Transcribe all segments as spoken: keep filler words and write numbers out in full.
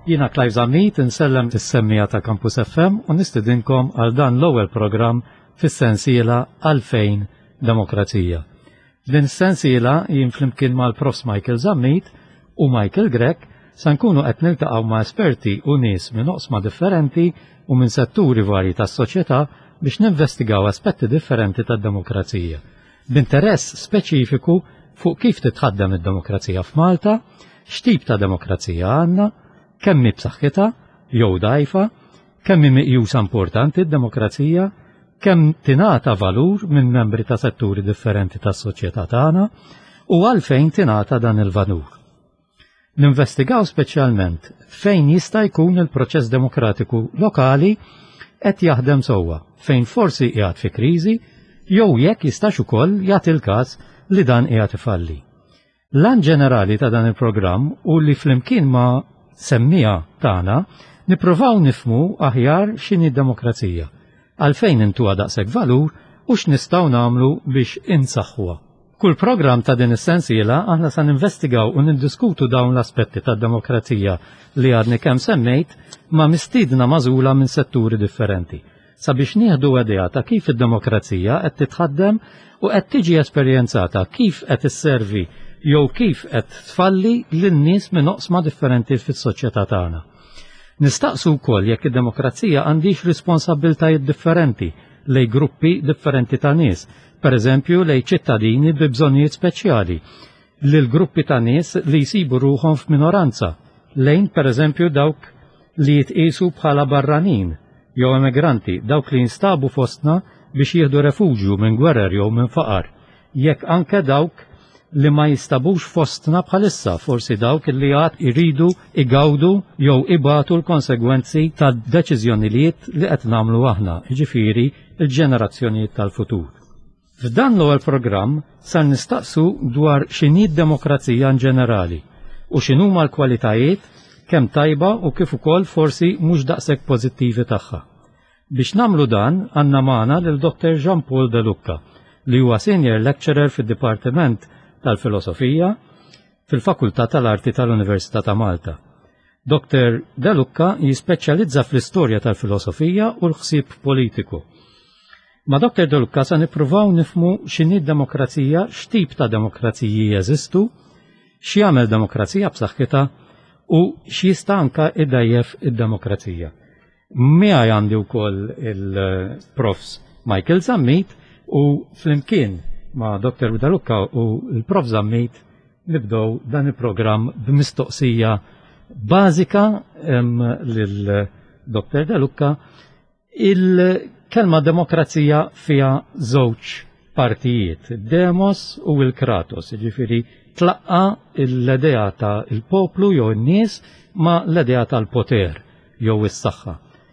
Jiena Clive Zammit insellem is-semmija ta' Campus F M u nistidinkom għal dan l-ewwel programm fis-sensiela Għalfejn Demokrazija. Din is-sensiela jien flimkien mal-Profs Michael Zammit u Michael Grech se nkunu qed niltaqgħu ma' esperti u nies minn oqsma differenti u minn setturi varji tas-soċjetà biex ninvestigaw aspetti differenti tad-demokrazija, b'interess speċifiku fuq kif titħaddem id-demokrazija f'Malta, x'tip ta' demokrazija għandna, kemm hi b'saħħitha jew dgħajfa, kemm hi miqjusa importanti d-demokrazija, kemm tingħata valur minn membri ta' setturi differenti tas-soċjetà tagħna u għalfejn tingħata dan il-valur. Ninvestigaw speċjalment fejn jista' jkun il-proċess demokratiku lokali qed jaħdem sewwa, fejn forsi qiegħed fi kriżi jew jekk jistax ukoll jagħti l-każ li dan qiegħed ifalli. L-għan ġenerali ta' dan il-programm u li flimkien ma' semmija tagħna nippruvaw nifhmu aħjar x'inhi d-demokrazija, għalfejn intuha daqshekk valur u x'nistgħu nagħmlu biex insaħħuha. Kull programm ta' din is-sensiela aħna se ninvestigaw u niddiskutu dawn l-aspetti tad-demokrazija li għadni kemm semmejt ma' mistiedna magħżula minn setturi differenti, sabiex nieħdu idea ta' kif id-demokrazija qed titħaddem u qed tiġi esperjenzata kif qed isservi jew kif qed tfalli lin-nies minn oqsma differenti fis-soċjetà tagħna. Nistaqsu wkoll jekk id-demokrazija għandix responsabbiltajiet differenti lejn gruppi differenti ta' nies, pereżempju lejn ċittadini bi bżonnijiet speċjali, lil gruppi ta' nies li jsibu ruħhom f'minoranza, lejn pereżempju dawk li jitqisu bħala barranin jew emigranti, dawk li jinstabu fostna biex jieħdu refuġju minn gwerer jew minn faqar, jekk anke dawk li ma jistabux fostna bħalissa, forsi dawk li għad iridu igawdu jew ibatu l-konsegwenzi ta' deċiżjonijiet li qed nagħmlu aħna, jiġifieri il-ġenerazzjonijiet tal-futur. F'dan l-ewwel programm se nistaqsu dwar x'inhi d-demokrazija in ġenerali u x'inhuma l-kwalitajiet kemm tajba u kif ukoll forsi mhux daqshekk pożittivi tagħha. Biex nagħmlu dan għandna magħna lil Doktor Jean Paul De Lucca li huwa Senior Lecturer fid-Dipartiment tal-Filosofija fil-Fakultà tal-Arti tal-Università ta' Malta. Doktor De Lucca jispeċjalizza fl-istorja tal-filosofija u l-ħsieb politiku. Ma' Doktor De Lucca se nippruvaw nifhmu x'inhi d-demokrazija, x'tip ta' demokraziji jeżistu, x'jagħmel demokrazija b'saħħitha u x'jista' anke iddajjef id-demokrazija. Miegħi għandi wkoll il-Profs Michael Zammit u flimkien ma' Doktor De Lucca u l-Prof Zammit nibdew dan il-programm b'mistoqsija bażika lil Doktor De Lucca. Il-kelma demokrazija fiha żewġ partijiet, demos u l-kratos, jiġifieri tlaqqa l-idea ta' il-poplu jew in-nies ma' l-idea tal-poter jew is-saħħa.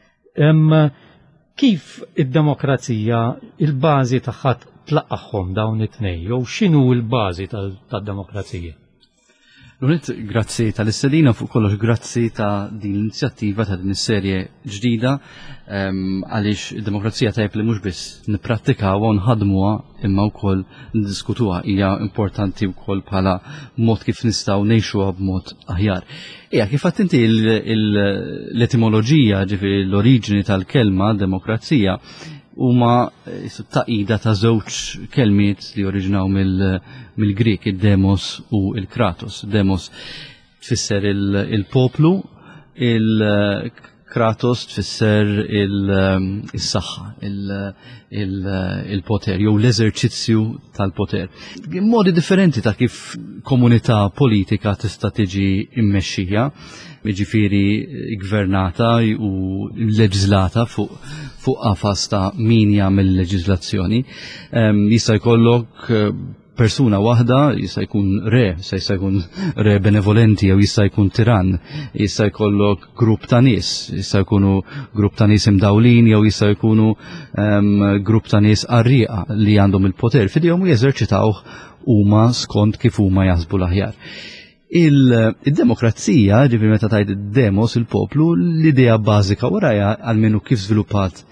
Kif id-demokrazija il-bażi tagħha tlaqqaħħom dawn it-tnejn jew x'inhu l-bażi tad-demokrazija? Lunet, grazzi tal-istedina fuq kollox grazzi ta' din l-inizjattiva ta' din is-serje ġdida għaliex id-demokrazija tajb li mhux biss nipprattikawha u nħadmuha imma wkoll niddiskutuha hija importanti wkoll bħala mod kif nistgħu ngħixuha b'mod aħjar. Ija kif qatt inti l-etimoloġija ġifieri l-oriġini tal-kelma demokrazija huma taqida ta' żewġ kelmiet li oriġinaw mill-Grik, id-demos u il-kratos. Demos tfisser il-poplu, il-kratos tfisser il-saħħa, il-poter, jew l-eżerċizzju tal-poter. Modi differenti ta' kif komunità politika tista' tiġi immexxija, jiġifieri gvernata u leġislata fuq fuq qafas ta' min jagħmel leġiżlazzjoni. Jista' jkollok persuna waħda, jista' jkun re, jista' jkun re benevolenti jew jista' jkun tirann, jista' jkollok grupp ta' nies, jista' jkunu grupp ta' nies imdawlin jew jista' jkunu grupp ta' nies qarrieqa li għandhom il-poter fidejhom u jeżerċitawh huma skont kif huma jaħsbu l-aħjar. Il-demokrazija, ġifieri meta tgħid id-demos il-poplu, l-idea bażika warajha għalmenu kif żviluppat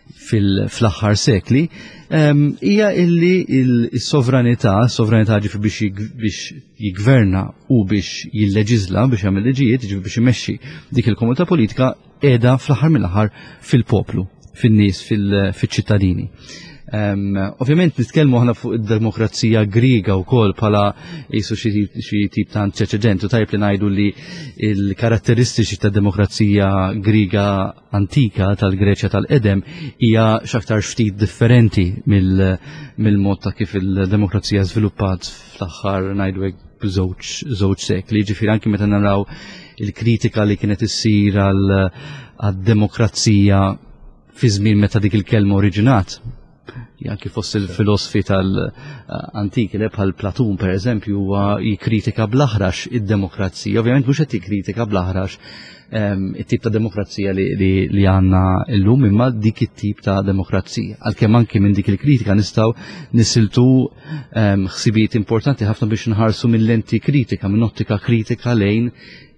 fil-aħħar sekli, hija illi il-sovranità, sovranità ġifi biex jigverna u biex jilleġizla, biex jagħmel liġijiet, ġifi biex imexxi dik il-komunità politika qiegħda fl-aħħar mill-aħħar fil-poplu, fin-nies, fil-ċittadini. Um, ovvjament nitkellmu ħana fuq id-demokrazija griega wkoll bħala jisu xi tip ta' antecedentu tajb li ngħidu li l-karatteristiċi tad-demokrazija griega antika tal-Greċja tal-qedem hija x'aktar ftit differenti mill-mod ta' kif il-demokrazija żviluppat fl-aħħar ngħidu hekk żewġ sekli. Ġifieri anke meta naraw il-kritika li kienet issir għad-demokrazija fi żmien meta dik il-kelma oriġinat. Janki fost il-filosofi tal-antiki, bħal Platun per eżempju, huwa jikritika blaħrax id-demokrazija. Ovvjament mhux qed jikkritika blaħrax it-tip ta' demokrazija li għandna llum, imma dik it-tip ta' demokrazija. Għalkemm anke minn dik il-kritika nistgħu nisiltu ħsibijiet importanti ħafna biex nħarsu mill-lenti kritika, minn ottika kritika lejn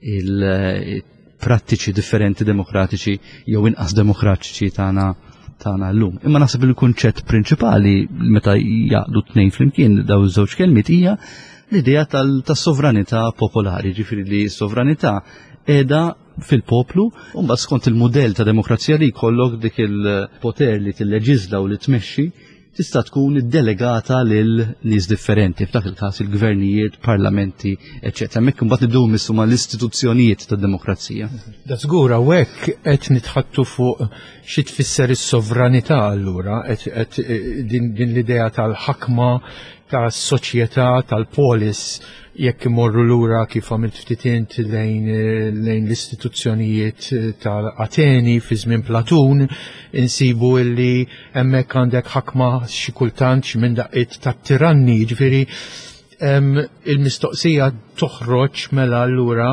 il-prattiċi differenti demokratiċi jew inqas demokratiċi tagħna tagħna llum. Imma naħseb il-kunċett prinċipali meta jaqdu tnejn flimkien daw iż-żewġ kelmiet hija l-idea tas-sovranità popolari, ġifieri li s-sovranità qiegħda fil-poplu u mbagħad skont il-mudell ta' demokrazija li jkollok dik il-poter li tilleġisla u li tmexxi tista' tkun iddelegata lil nies differenti, f'dak il-każ il-gvernijiet, parlamenti, eċċetera. Hemmhekk imbagħad nibdew missu mal-istituzzjonijiet tad-demokrazija. Da żgur hawnhekk qed nitħattu fuq xi tfisser is-sovranità allura, qed din l-idea tal-ħakma tas-soċjetà, tal-polis, jekk imorru lura kif għamilt ftit lejn l-istituzzjonijiet tal-Ateni fi żmien Platun, insibu illi hemmhekk għandek ħakma xi kultant xi minn daqqiet tat-tiranni, ġifieri il-mistoqsija toħroġ mela allura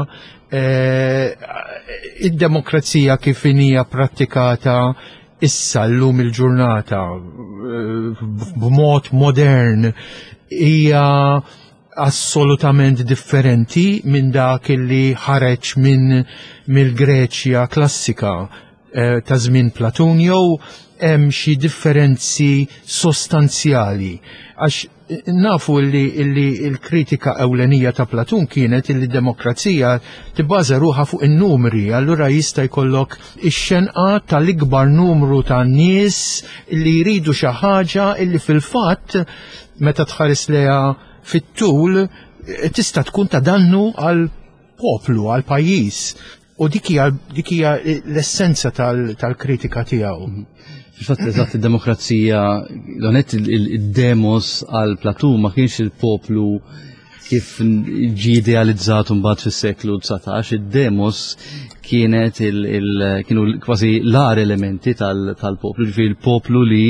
id-demokrazija kif hija prattikata issa llum il-ġurnata b'mod modern hija assolutament differenti minn dak li ħareġ minn mill-Greċja klassika ta' żmien Platun, jew hemm xi differenzi sostanzjali għax nafu li l-kritika ewlenija ta' Platun kienet li d-demokrazija tibbaża ruħha fuq in-numri, allura jista' jkollok ix-xenqa tal-ikbar numru ta' nies li jridu xi ħaġa illi fil-fatt meta tħares leha fit-tul tista' tkun ta' dannu għal poplu, għal pajjiż. U dik hija l-essenza tal-kritika tiegħu. Fil-fatt eżatt id-demokrazija, l-onet id-demos għal Platun ma kienx il-poplu kif ġi idealizzat mbagħad fis-seklu dsatax, id-demos kienet kienu kważi l-ar elementi tal-poplu, ġifieri il-poplu li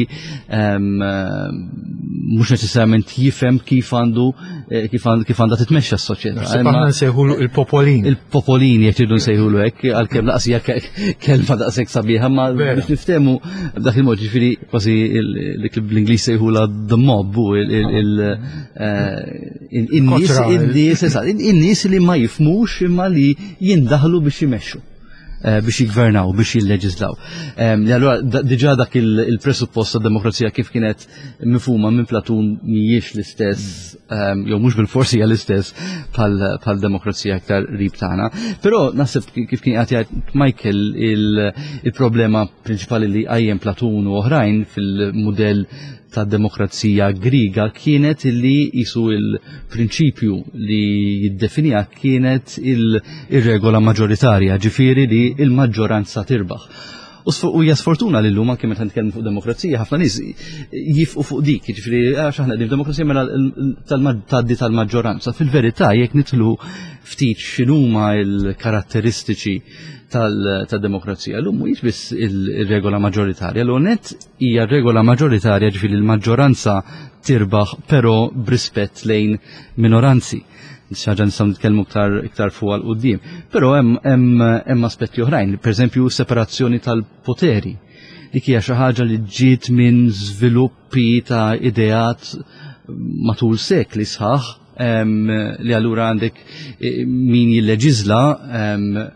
mhux neċessarjament jifhem kif għandu kif għandha titmexxa s-soċjetà. Aħna nsejħulu il-popolin. Il-popolin jekk tridu nsejħulu hekk, għalkemm laqas hija kelma daqshekk sabiħa, ma biex niftehmu b'dak il-mod ġifieri kważi l-Ingliż sejħula the mob, in-nies li ma jifhmux imma li jindaħlu biex jimexxu. biex jigvernaw, biex jilleġislaw. Allora, diġà dak il-presuppost ta' demokrazija kif kienet mifhuma minn Platun mhijiex l-istess, jew mhux bil-forsi hija l-istess bħal demokrazija aktar qrib tagħna. Però naħseb kif kien qed jgħid Michael il-problema prinċipali li qajjem Platun u oħrajn fil-mudell ta' demokrazija griga kienet li jisu il-prinċipju li jiddefinija kienet il-regola maġoritarja, ġifieri li il-maġġoranza tirbaħ. U hija sfortuna li llum anke meta nitkellmu fuq demokrazija ħafna nies jifqu fuq dik, ġifieri għax aħna demokrazija mela tgħaddi tal-maġġoranza. Fil-verità jekk nidħlu ftit x'inhuma l-karatteristiċi tal-demokrazija. L-lum mhuwiex biss il-regola maġġoritarja, l-onet hija regola maġġoritarja ġifieri l-maġġoranza tirbaħ però b'rispett lejn minoranzi. Xaġa nistgħu nitkellmu iktar fuq għal quddiem. Però hemm aspetti oħrajn, pereżempju separazzjoni tal-poteri. Dik hija xi ħaġa li ġiet minn żviluppi ta' ideat matul sekli sħaħ li allura għandek min jilleġisla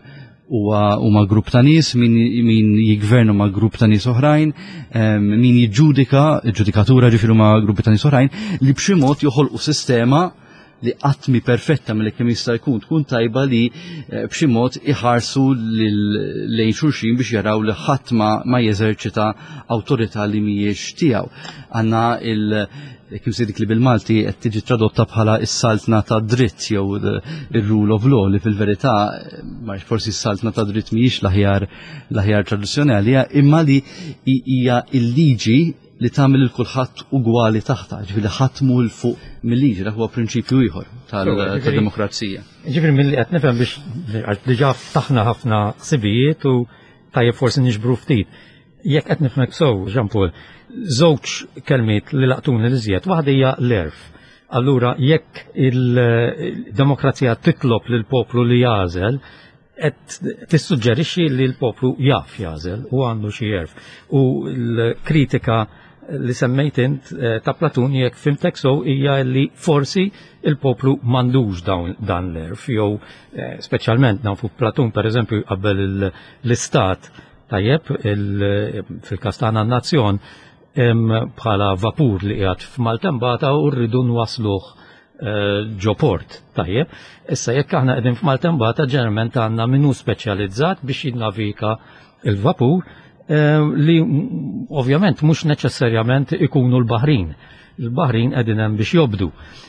huma grupp ta' nies, min, min jigvernu ma' grupp ta' nies oħrajn, um, min jiġġudika, ġudikatura ġifiru ma' gruppi ta' nies oħrajn, li b'xi mod joħolqu sistema li qattmi perfetta mill kemm jista' jkun tkun tajba li b'xi mod iħarsu lejn xulxin biex jaraw li ħadd ma jeżerċita awtorità li mhijiex tiegħu. Għandna il kim se dik li bil-Malti qed tiġi tradotta bħala s-saltna ta' dritt jew ir-rule of law li fil-verità forsi s-saltna ta' dritt mhijiex l-aħjar l-aħjar traduzzjonali imma li hija l-liġi li tagħmel il kulħadd ugwali taħta, ġifieri ħadd mhu l fuq mill-liġi, dak huwa prinċipju ieħor tad-demokrazija. Ġifieri milli qed nifhem biex diġà ftaħna ħafna ħsibijiet u tajjeb forsi niġbru ftit. Jekk qed nifhmek sew, Jean Paul, żewġ kelmiet li laqtuni li żjed, waħda hija l-erf. Allura jekk il-demokrazija titlob lil poplu li jażel, qed tissuġġerixxi li l-poplu jaf jażel u għandu xi erf. U l-kritika li semmejt int ta' Platun jekk fimtek sew hija li forsi il-poplu m'għandux dan l-erf, jew speċjalment nafu Platun pereżempju qabel l-istat tajjeb fil-każ tagħna n-nazzjon bħala vapur li qiegħed f'Maltembata u rridu nwasluh ġo port, tajjeb. Issa jekk aħna qegħdin f'Maltembata ġeneralment għandna minnu speċjalizzat biex jinnavika il-vapur li ovvjament mhux neċessarjament ikunu l-baħrin. Il-baħrin qegħdin hemm biex jobdu.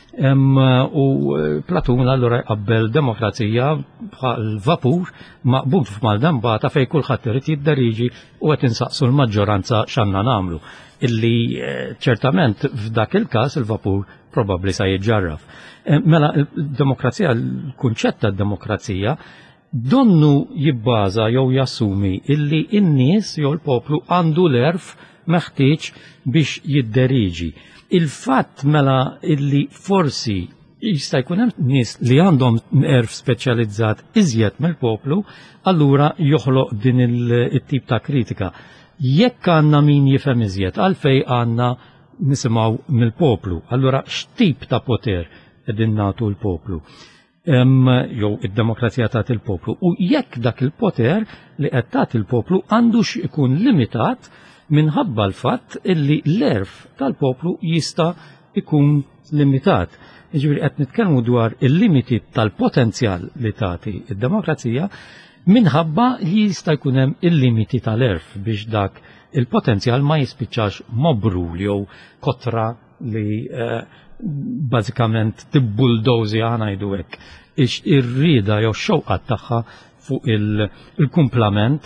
U Platun allura jqabbel demokrazija bħal vapur maqbud f'Maltembata fejn kulħadd irid jidderiġi u qed insaqsu l-maġġoranza x'għandna nagħmlu. Illi ċertament f'dak il-każ il-vapur probabbli sa jiġġarraf. Mela il-demokrazija, l-kunċett tad-demokrazija donnu jibbaża jew jassumi illi n-nies jew l-poplu għandu l-erf meħtieġ biex jidderiġi. Il-fatt mela illi forsi jista' jkun hemm nies li għandhom erf speċjalizzat iżjed mill-poplu, allura joħloq din it-tip ta' kritika. Jekk għandna min jifhem iżjed għalfejn għandna nisimgħu mill-poplu, allura x'tip ta' poter qegħdin nagħtu l-poplu? Jew id-demokrazija tagħti il-poplu. U jekk dak il-poter li qed tagħti il-poplu għandux ikun limitat minħabba l-fatt illi l-erf tal-poplu jista' ikun limitat. Jiġifieri qed nitkellmu dwar il-limiti tal-potenzjal li tagħti id-demokrazija minħabba li jista' jkun hemm il-limiti tal-erf biex dak il-potenzjal ma jispiċċax mobrul jew kotra li bażikament tibbuldożi ngħidu hekk ir-rieda jew x-xewqat tagħha fuq il-kumplament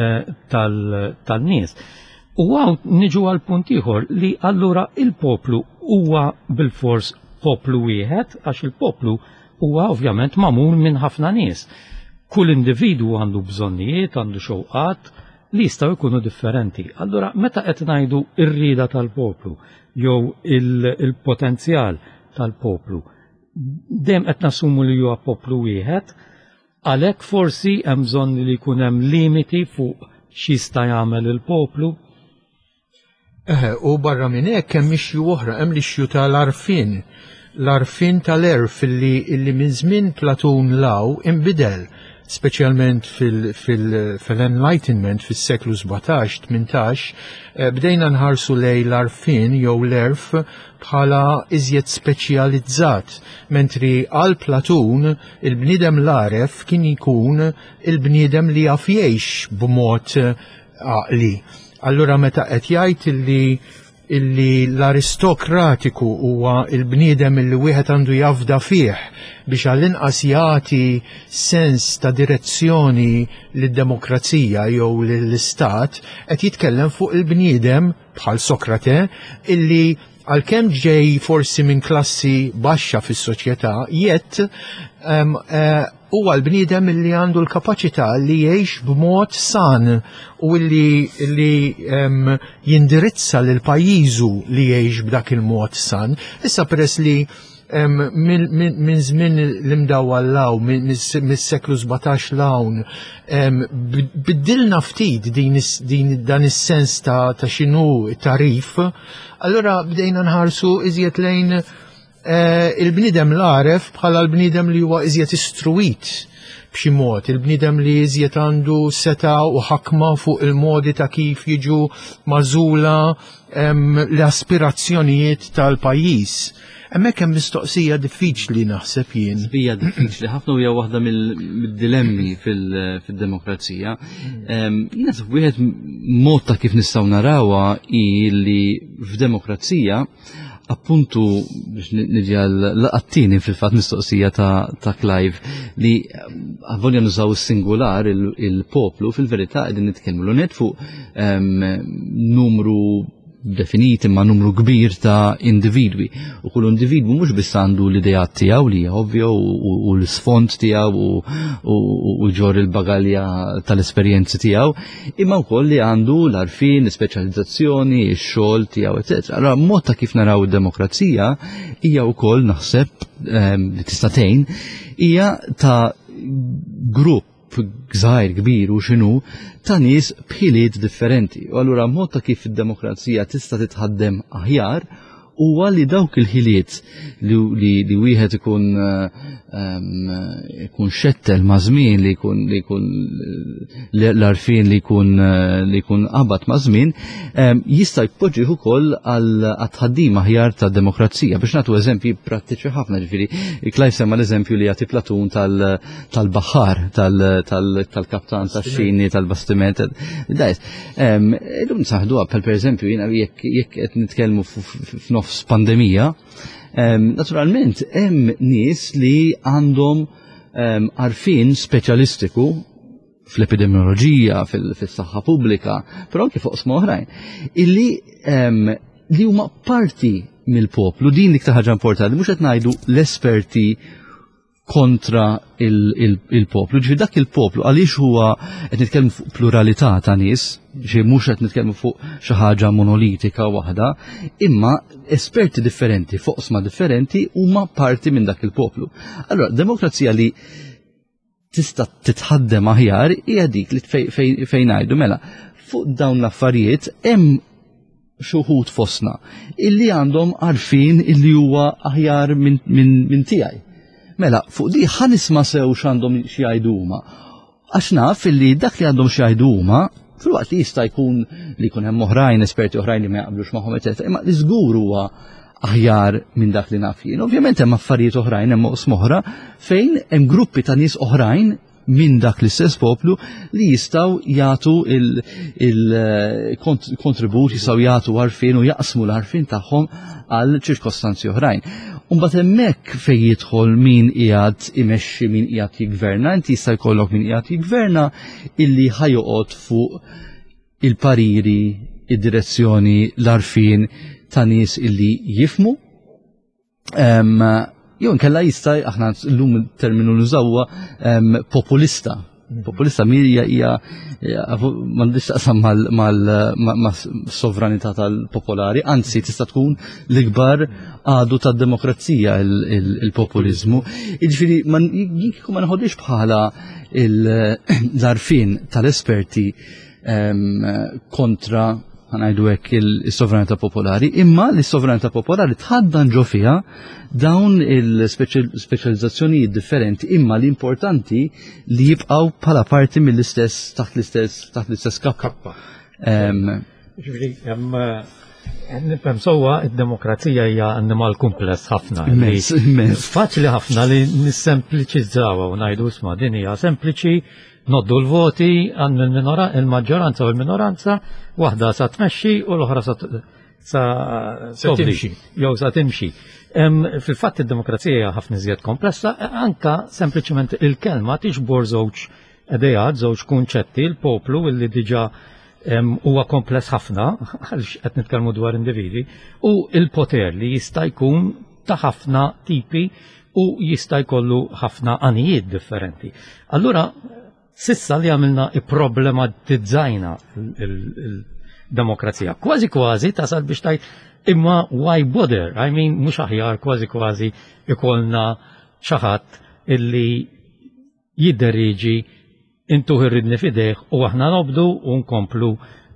tal-nies. U għaw niġu għal punt ieħor li allura il-poplu huwa bil-fors poplu wieħed għax il-poplu huwa ovvjament magħmul minn ħafna nies. Kull individu għandu bżonnijiet, għandu xewqat li jistgħu jkunu differenti. Allura meta qed ngħidu r-rieda tal-poplu jew il-potenzjal tal-poplu, dejjem qed nassumu li huwa poplu wieħed, għalhekk forsi hemm bżonn li jkun hemm limiti fuq x'jista' jagħmel il-poplu. Eħe, u barra minn hekk hemm ixju oħra, hemm l-ixju tal-arfin. L-arfin tal-erf illi minn żmien Platun law inbidel, speċjalment fil-Enlightenment fis-seklu sebgħatax tmintax, bdejna nħarsu lej l-arfin jew l-erf bħala iżjed speċjalizzat, mentri għal Platun il-bniedem l-aref kien ikun il-bniedem li jaf jgħix b'mod għaqli. Allura meta qed jgħid illi illi l-aristokratiku huwa il-bniedem illi wieħed għandu jafda fih biex għall-inqas jagħti sens ta' direzzjoni lid-demokrazija jew lill-istat, qed jitkellem fuq il-bniedem bħal Sokrate illi għalkemm ġej forsi minn klassi baxxa fis-soċjetà jett huwa l-bniedem illi għandu l-kapaċità li jgħix b'mod san u li jindirizza lil pajjiżu li jgħix b'dak il-mod san. Issa peress li minn żmien l-imdawwallaw mis-seklu sebgħatax lawn biddilna ftit din dan is-sens ta' x'inhu tarif, allura bdejna nħarsu iżjed lejn il-bnidem l-għaref bħala l-bnidem li huwa iżjed istruit b'xi mod, il-bnidem li iżjed għandu seta u ħakma fuq il-modi ta' kif jiġu mażula l-aspirazzjonijiet tal-pajjiż. Hemmhekk hemm mistoqsija diffiċli naħseb jien. Hija diffiċli ħafna u hija waħda mill-dilemmi fil-demokrazija. Jien naħseb wieħed mod ta' kif nistgħu narawha hi li f'demokrazija appuntu biex niġi għal-qattini fil-fat mistoqsija ta' Clive li għavolja nużaw il-singular il-poplu fil-verità għedin nitkellmu l-unet fuq numru definiti ma' numru kbir ta' individwi u kull individwu mhux biss għandu l-idejat tiegħu li hija ovvja u l-sfond tiegħu u ġor il-bagalja tal-esperjenzi tiegħu imma wkoll li għandu l-arfin, l-ispeċjalizzazzjoni, x-xogħol tiegħu eċetera. Allora mod ta' kif naraw id-demokrazija hija wkoll naħseb li tista' tgħin hija ta' grupp gżajr kbir u xinu ta' nies bħiliet differenti. U allura mod ta' kif id-demokrazija tista' titħaddem aħjar huwa li dawk il-ħiliet li wieħed ikun ikun xettel ma' żmien li jkun li jkun l-arfin li jkun li jkun qabad ma' żmien jista' jpoġġih ukoll għal tħaddim aħjar tad-demokrazija. Biex nagħtu eżempji prattiċi ħafna ġifieri, Clive semma l-eżempju li jagħti platun tal-baħħar tal-kaptan tax-xini tal-bastiment. Dajs, illum saħduha pereżempju jiena jekk qed nitkellmu f'nofs pandemija, naturalment hemm nies li għandhom għarfien speċjalistiku fl-epidemioloġija, fis-saħħa pubblika, però anke fuq sma oħrajn, illi li huma parti mill-poplu, din iktar ħaġa importanti, mhux qed ngħidu l-esperti kontra il-poplu. Ġifi dak il-poplu, għaliex huwa qed nitkellmu fuq pluralità ta' nies, ġi mhux qed nitkellmu fuq xi ħaġa monolitika waħda, imma esperti differenti, fuq sma differenti huma parti minn dak il-poplu. Allora, demokrazija li tista' titħaddem aħjar hija dik li fejn ngħidu mela fuq dawn l-affarijiet hemm xi wħud fostna illi għandhom għarfien illi huwa aħjar minn tiegħi. Mela, fuq di ħanisma sew x'għandhom xi jgħidu huma. Għax naf illi dak li għandhom xi jgħidu huma, filwaqt li jista' jkun li jkun hemm oħrajn, esperti oħrajn li ma jaqblux magħhom eċetera, imma li żgur huwa aħjar minn dak li naf jien. Ovvjament hemm affarijiet oħrajn, hemm oqsma oħra fejn hemm gruppi ta' nies oħrajn minn dak l-istess poplu li jistaw jagħtu il-kontribut, jistaw jagħtu għarfien u jaqsmu l-għarfien tagħhom għal ċirkostanzi oħrajn. Umbagħad hemmhekk fejn jidħol min qiegħed imexxi min qiegħed jiggverna, inti jista' jkollok min qiegħed jiggverna illi ħajoqgħod fuq il-pariri, id-direzzjoni, l-għarfien ta' nies illi jifmu. Jew inkella jista' aħna llum il-terminu nużawha populista. Populista hija hija m'għandix taqsam mal-sovranità tal-popolari, anzi tista' tkun l-ikbar għadu tad-demokrazija il-populiżmu. Jiġifieri jekk ma naħodix bħala l-għarfien tal-esperti kontra ħanajdu hekk il-sovranità popolari, imma l-sovranità popolari tħaddan ġo fiha dawn il-speċjalizzazzjonijiet differenti, imma l-importanti li jibqgħu bħala parti mill-istess taħt l-istess taħt l-istess kappa. Ġifieri hemm sewwa id-demokrazija hija annimal kumpless ħafna. Faċli ħafna li nissempliċizzawha u ngħidu isma' din hija sempliċi noddu l-voti għan il-maġġoranza u l-minoranza, waħda sa tmexxi u l-oħra sa timxi. Jew sa timxi. Fil-fatt id-demokrazija ħafna iżjed komplessa, anka sempliċement il-kelma tiġbor żewġ idejat, żewġ kunċetti, il-poplu illi diġà huwa kompless ħafna, għaliex qed nitkellmu dwar individi, u il-poter li jista' jkun ta' ħafna tipi u jista' jkollu ħafna għanijiet differenti. Allura sissa li għamilna i-problematizzajna il-demokrazija. Kważi kważi tasal biex tajt imma why bother? I mean, mux aħjar kważi kważi ikolna xaħat illi jidderiġi intu hirridni fideħ u aħna nobdu u nkomplu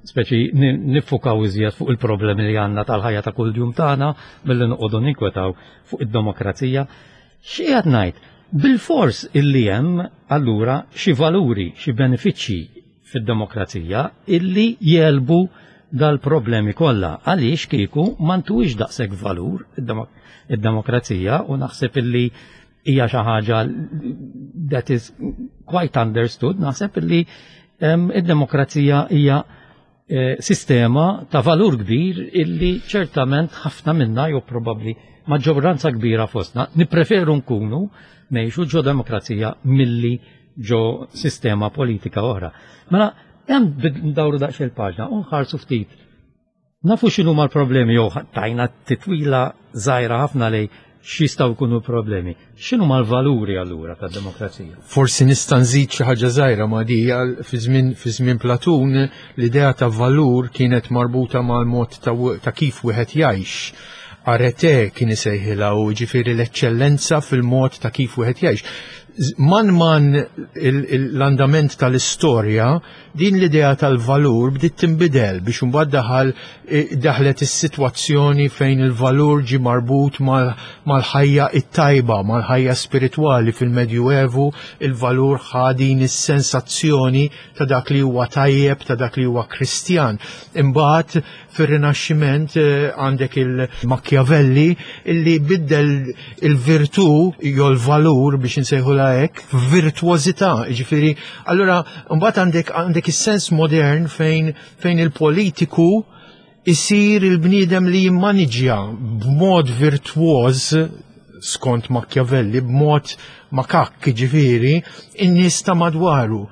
speċi nifukaw iżjed fuq il-problemi li għandna tal-ħajja ta' kuljum tagħna milli noqogħdu ninkwetaw fuq id-demokrazija. Xi qed ngħid, bil-fors illi hemm allura xi valuri, xi benefiċċji fid-demokrazija illi jelbu dal-problemi kollha għaliex kieku m'għandux daqshekk valur id-demokrazija u naħseb illi hija xi ħaġa that is quite understood, naħseb illi id-demokrazija hija sistema ta' valur kbir illi ċertament ħafna minna jew probabbli maġġoranza kbira fostna nippreferu nkunu ngħixu ġo demokrazija milli ġo sistema politika oħra. Mela hemm ndawru daqs il-paġna u nħarsu ftit. Nafu x'inhu mal-problemi jew tajna titwila żgħira ħafna lej x'jistgħu jkunu problemi. X'inhu mal-valuri allura tad-demokrazija? Forsi nista' nżid xi ħaġa żgħira ma' di fi żmien fi żmien Platun l-idea ta' valur kienet marbuta mal-mod ta' kif wieħed jgħix. Arete kien isejħilha u ġifieri l-eċċellenza fil-mod ta' kif wieħed jgħix. Man man l-andament tal-istorja din l-idea tal-valur bdiet tinbidel biex imbagħad daħal daħlet is-sitwazzjoni fejn il-valur ġi marbut mal-ħajja it-tajba, mal-ħajja spiritwali fil-Medjuevu, il-valur ħadin is-sensazzjoni ta' dak li huwa tajjeb, ta' dak li huwa Kristjan. Imbagħad fir-Rinaxximent għandek il-Machiavelli illi biddel il-virtu jew l-valur biex insejħu hekk virtuosità, ġifieri, allura mbagħad għandek għandek is-sens modern fejn fejn il-politiku isir il-bniedem li jimmaniġja b'mod virtuoż skont Machiavelli, b'mod makakk ġifieri, in-nies ta' madwaru.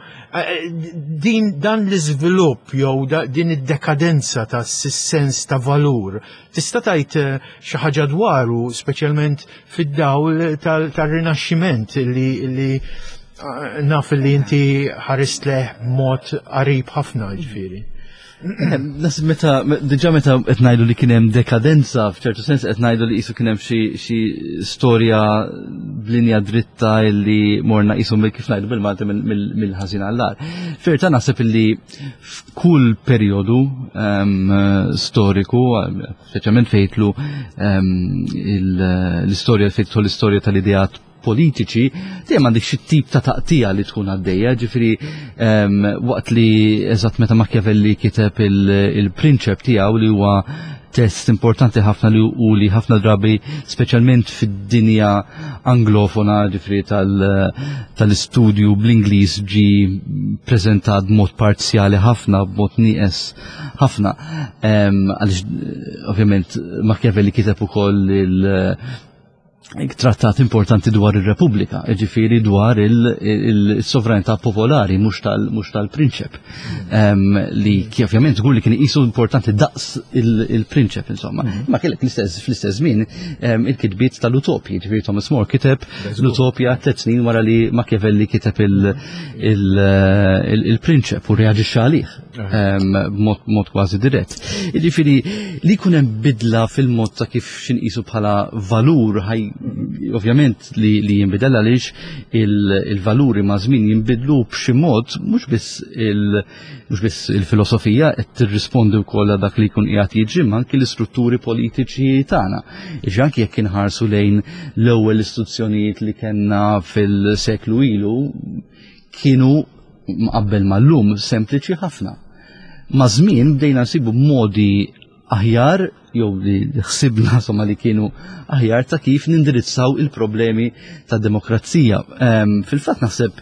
Din dan l-iżvilupp jew din id-dekadenza ta' sens ta' valur tista' tgħid xi ħaġa dwaru speċjalment fid-dawl tar-Rinaxximent li naf li inti ħarist leh mod qarib ħafna ġifieri. Nasib meta, diġa meta qed ngħidu li kien hemm dekadenza f'ċertu sens qed ngħidu li qisu kien hemm xi storja b'linja dritta illi morna qisu kif ngħidu bil-Malti mill-ħażin għall-ar. Ferta naħseb illi f'kull perjodu storiku, speċjalment fejtlu l-istorja fejtlu l-istorja tal-ideat politiċi, dejjem għandek xi tip ta' taqtija li tkun għaddejja, ġifieri waqt li eżatt meta Machiavelli kiteb il-prinċep tiegħu li huwa test importanti ħafna li u li ħafna drabi speċjalment fid-dinja anglofona ġifieri tal-istudju bl-Ingliż ġi preżentat b'mod parzjali ħafna, b'mod nieqes ħafna. Għaliex ovvjament Machiavelli kiteb ukoll il- trattat importanti dwar il-Repubblika, ġifiri dwar il-sovranità popolari, mux tal-prinċep. Li ovvjament għur li kien jisu importanti daqs il-prinċep, insomma. Ma kellek fl-istess żmien il-kitbiet tal-utopji, ġifiri Thomas More kiteb l-utopja tliet snin wara li Machiavelli kiteb il-prinċep u reaġixxa għalih b'mod kważi dirett. Ġifiri li kunem bidla fil-mod ta' kif xinqisu bħala valur ovvjament li li jinbidel għaliex il-valuri ma' żmien jinbidlu b'xi mod mhux biss il mhux biss il-filosofija qed tirrispondi wkoll dak li jkun qiegħed jiġri anke l-istrutturi politiċi tagħna. Iġi anke jekk inħarsu lejn l-ewwel istituzzjonijiet li kellna fil-seklu ilu kienu mqabbel mal-lum sempliċi ħafna. Ma' żmien bdejna nsibu modi aħjar jew li ħsibna somma li kienu aħjar ta' kif nindirizzaw il-problemi ta' demokrazija. Fil-fatt naħseb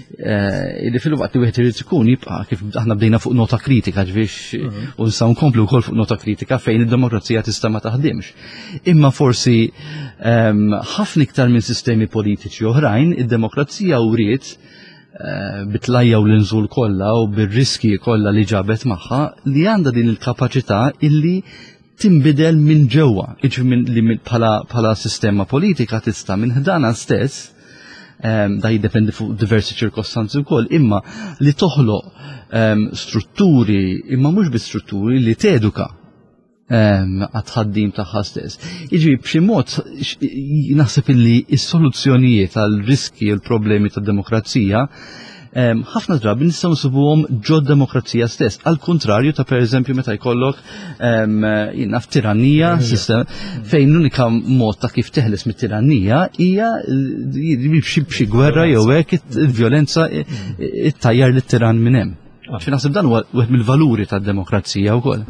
li fil-waqt li wieħed irid ikun jibqa' kif aħna bdejna fuq nota kritika ġbiex u nistgħu nkomplu wkoll fuq nota kritika fejn id-demokrazija tista' ma taħdimx. Imma forsi ħafna iktar minn sistemi politiċi oħrajn id-demokrazija wriet bitlajja u l-inżul kollha u bir-riski kollha li ġabet magħha li għandha din il-kapaċità illi timbidel minn ġewwa, li bħala sistema politika tista' minn ħdana stess, da jiddependi fuq diversi ċirkostanzi wkoll, imma li toħloq strutturi, imma mhux bi strutturi li teduka għadħaddim taħħa stess. Iġbi, b'xi mod, naħseb illi s-soluzzjonijiet għal riski u l-problemi tad demokrazija ħafna drabi nistgħu nsibuhom ġod demokrazija stess. Al kontrarju ta' pereżempju meta jkollok naf tirannija sistem fejn l-unika mod ta' kif teħles mit-tirannija hija b'xi gwerra jew hekk il-vjolenza ittajjar lit-tiran minn hemm. Xi naħseb dan huwa wieħed mill-valuri tad-demokrazija wkoll.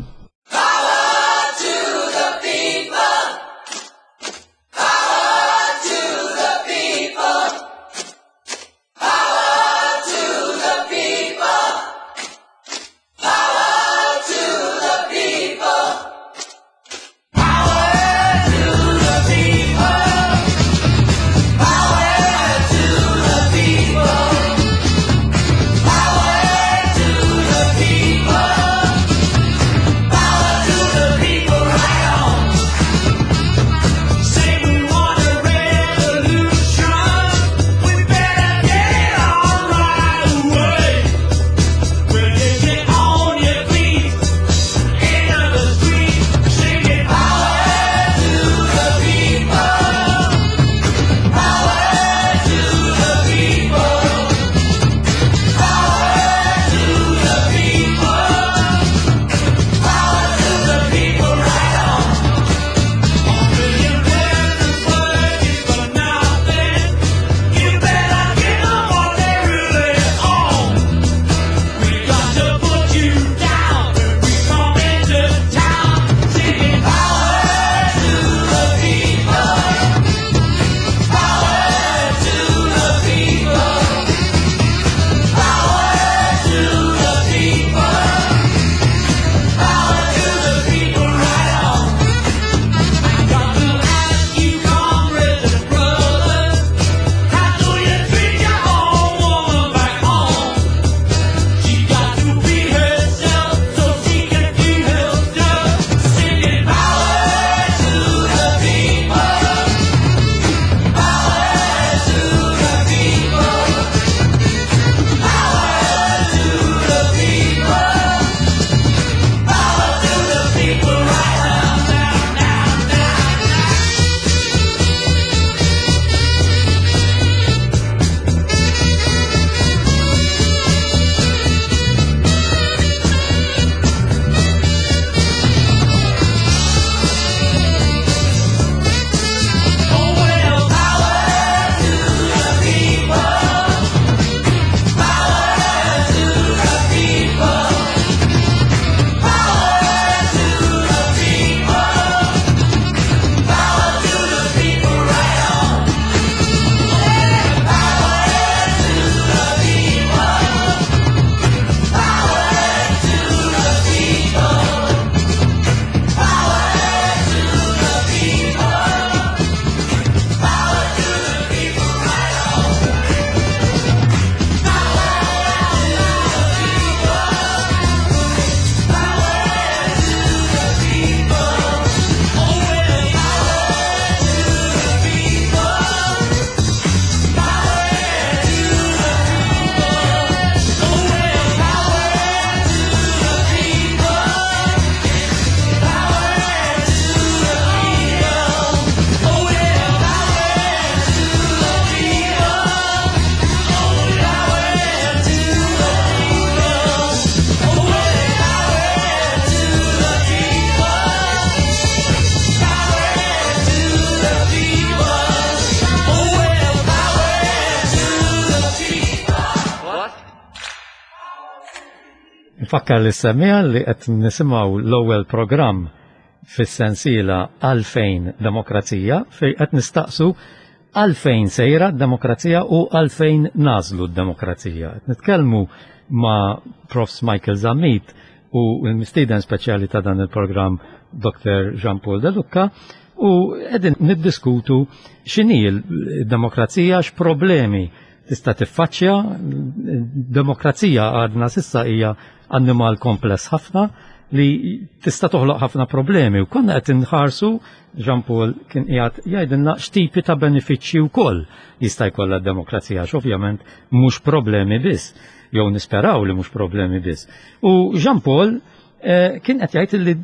Fakkar li semija li qed nisimgħu l-ewwel programm fis-sensiela Għalfejn Demokrazija fejn qed nistaqsu għalfejn sejra d-demokrazija u għalfejn nażlu d-demokrazija. Qed nitkellmu ma' Profs Michael Zammit u l-mistieden speċjali ta' dan il-programm Doktor Jean-Paul De Lucca u qegħdin niddiskutu x'inhi d-demokrazija x'problemi tista' tiffaċċja. Demokrazija għadna sissa hija annimal kompless ħafna li tista' toħloq ħafna problemi u konna qed inħarsu Jean-Paul kien qiegħed jgħidilna x'tipi ta' benefiċċji wkoll jista' jkollha d-demokrazija x'ovvjament mhux problemi biss, jew nisperaw li mhux problemi biss. U Jean-Paul eh, kien qed jgħid li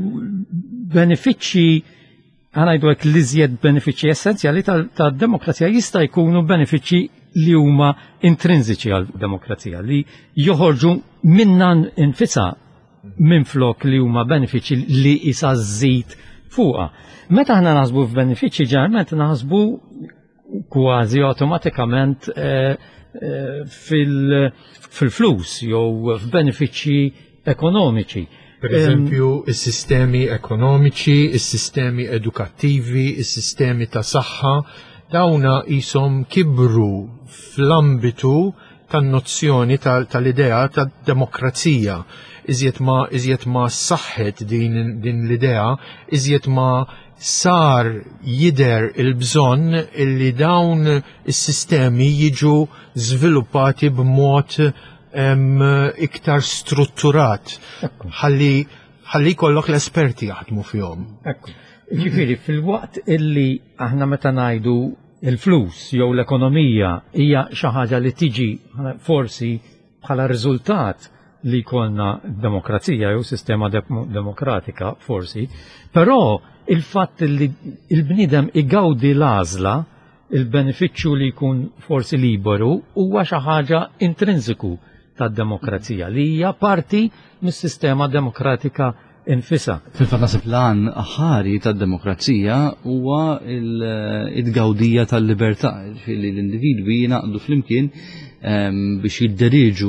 l-benefiċċji ħanajdu hekk l-iżjed benefiċċji essenzjali tad-demokrazija jista' jkunu benefiċċji li huma intrinsiċi għal-demokrazija, li joħorġu minnan infisa minn flok li huma benefiċi li isa żid fuqa. Meta ħna naħsbu f'benefiċi ġarment naħsbu kważi automatikament eh, eh, fil-flus jew f'benefiċi ekonomiċi. Per eżempju, is-sistemi ekonomiċi, is-sistemi edukattivi, is-sistemi ta' saħħa, dawna jisom kibru fl-ambitu tan-nozzjoni tal-idea ta' demokrazija. Iżjed ma iżjed ma saħħet din, din l-idea, iżjed ma sar jider il-bżonn illi dawn is-sistemi jiġu żviluppati b'mod Um, iktar strutturat ħalli ħalli kollok l-esperti jaħdmu fihom. Ekku. Ġifieri fil-waqt illi aħna meta ngħidu il-flus jew l-ekonomija hija xi ħaġa li tiġi forsi bħala riżultat li jkollna demokrazija jew sistema demokratika forsi, però il-fatt li l-bniedem igawdi l-għażla il-benefiċċju li jkun forsi liberu huwa xi ħaġa intrinsiku tad-demokrazija li hija parti mis-sistema demokratika infisa. Fil-fatt nasib lan aħari tad-demokrazija huwa il-gawdija tal-libertà, li l-individwi jingħaqdu flimkien biex jidderiġu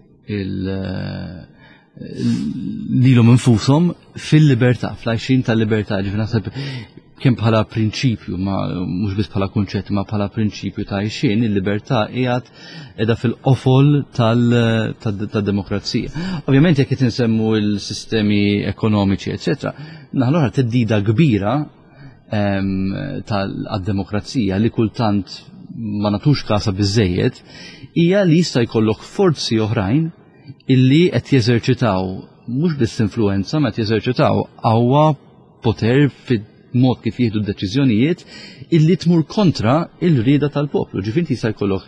lilhom infushom fil-libertà, fl-għajxin tal-libertà, ġifieri naħseb kemm bħala prinċipju, ma mhux biss bħala kunċett, ma bħala prinċipju ta' għajxin, il-libertà qiegħed qiegħda fil-qofol tad-demokrazija. Ovvjament jekk qed insemmu l-sistemi ekonomiċi, eċetera, naħlora teddida kbira tal-demokrazija li kultant ma nagħtux kasa biżejjed hija li jista' jkollok forzi oħrajn illi qed jeżerċitaw mhux biss influenza, ma qed jeżerċitaw qawwa poter fid mod kif jieħdu d-deċiżjonijiet illi tmur kontra il-rieda tal-poplu. Ġifieri jista' jkollok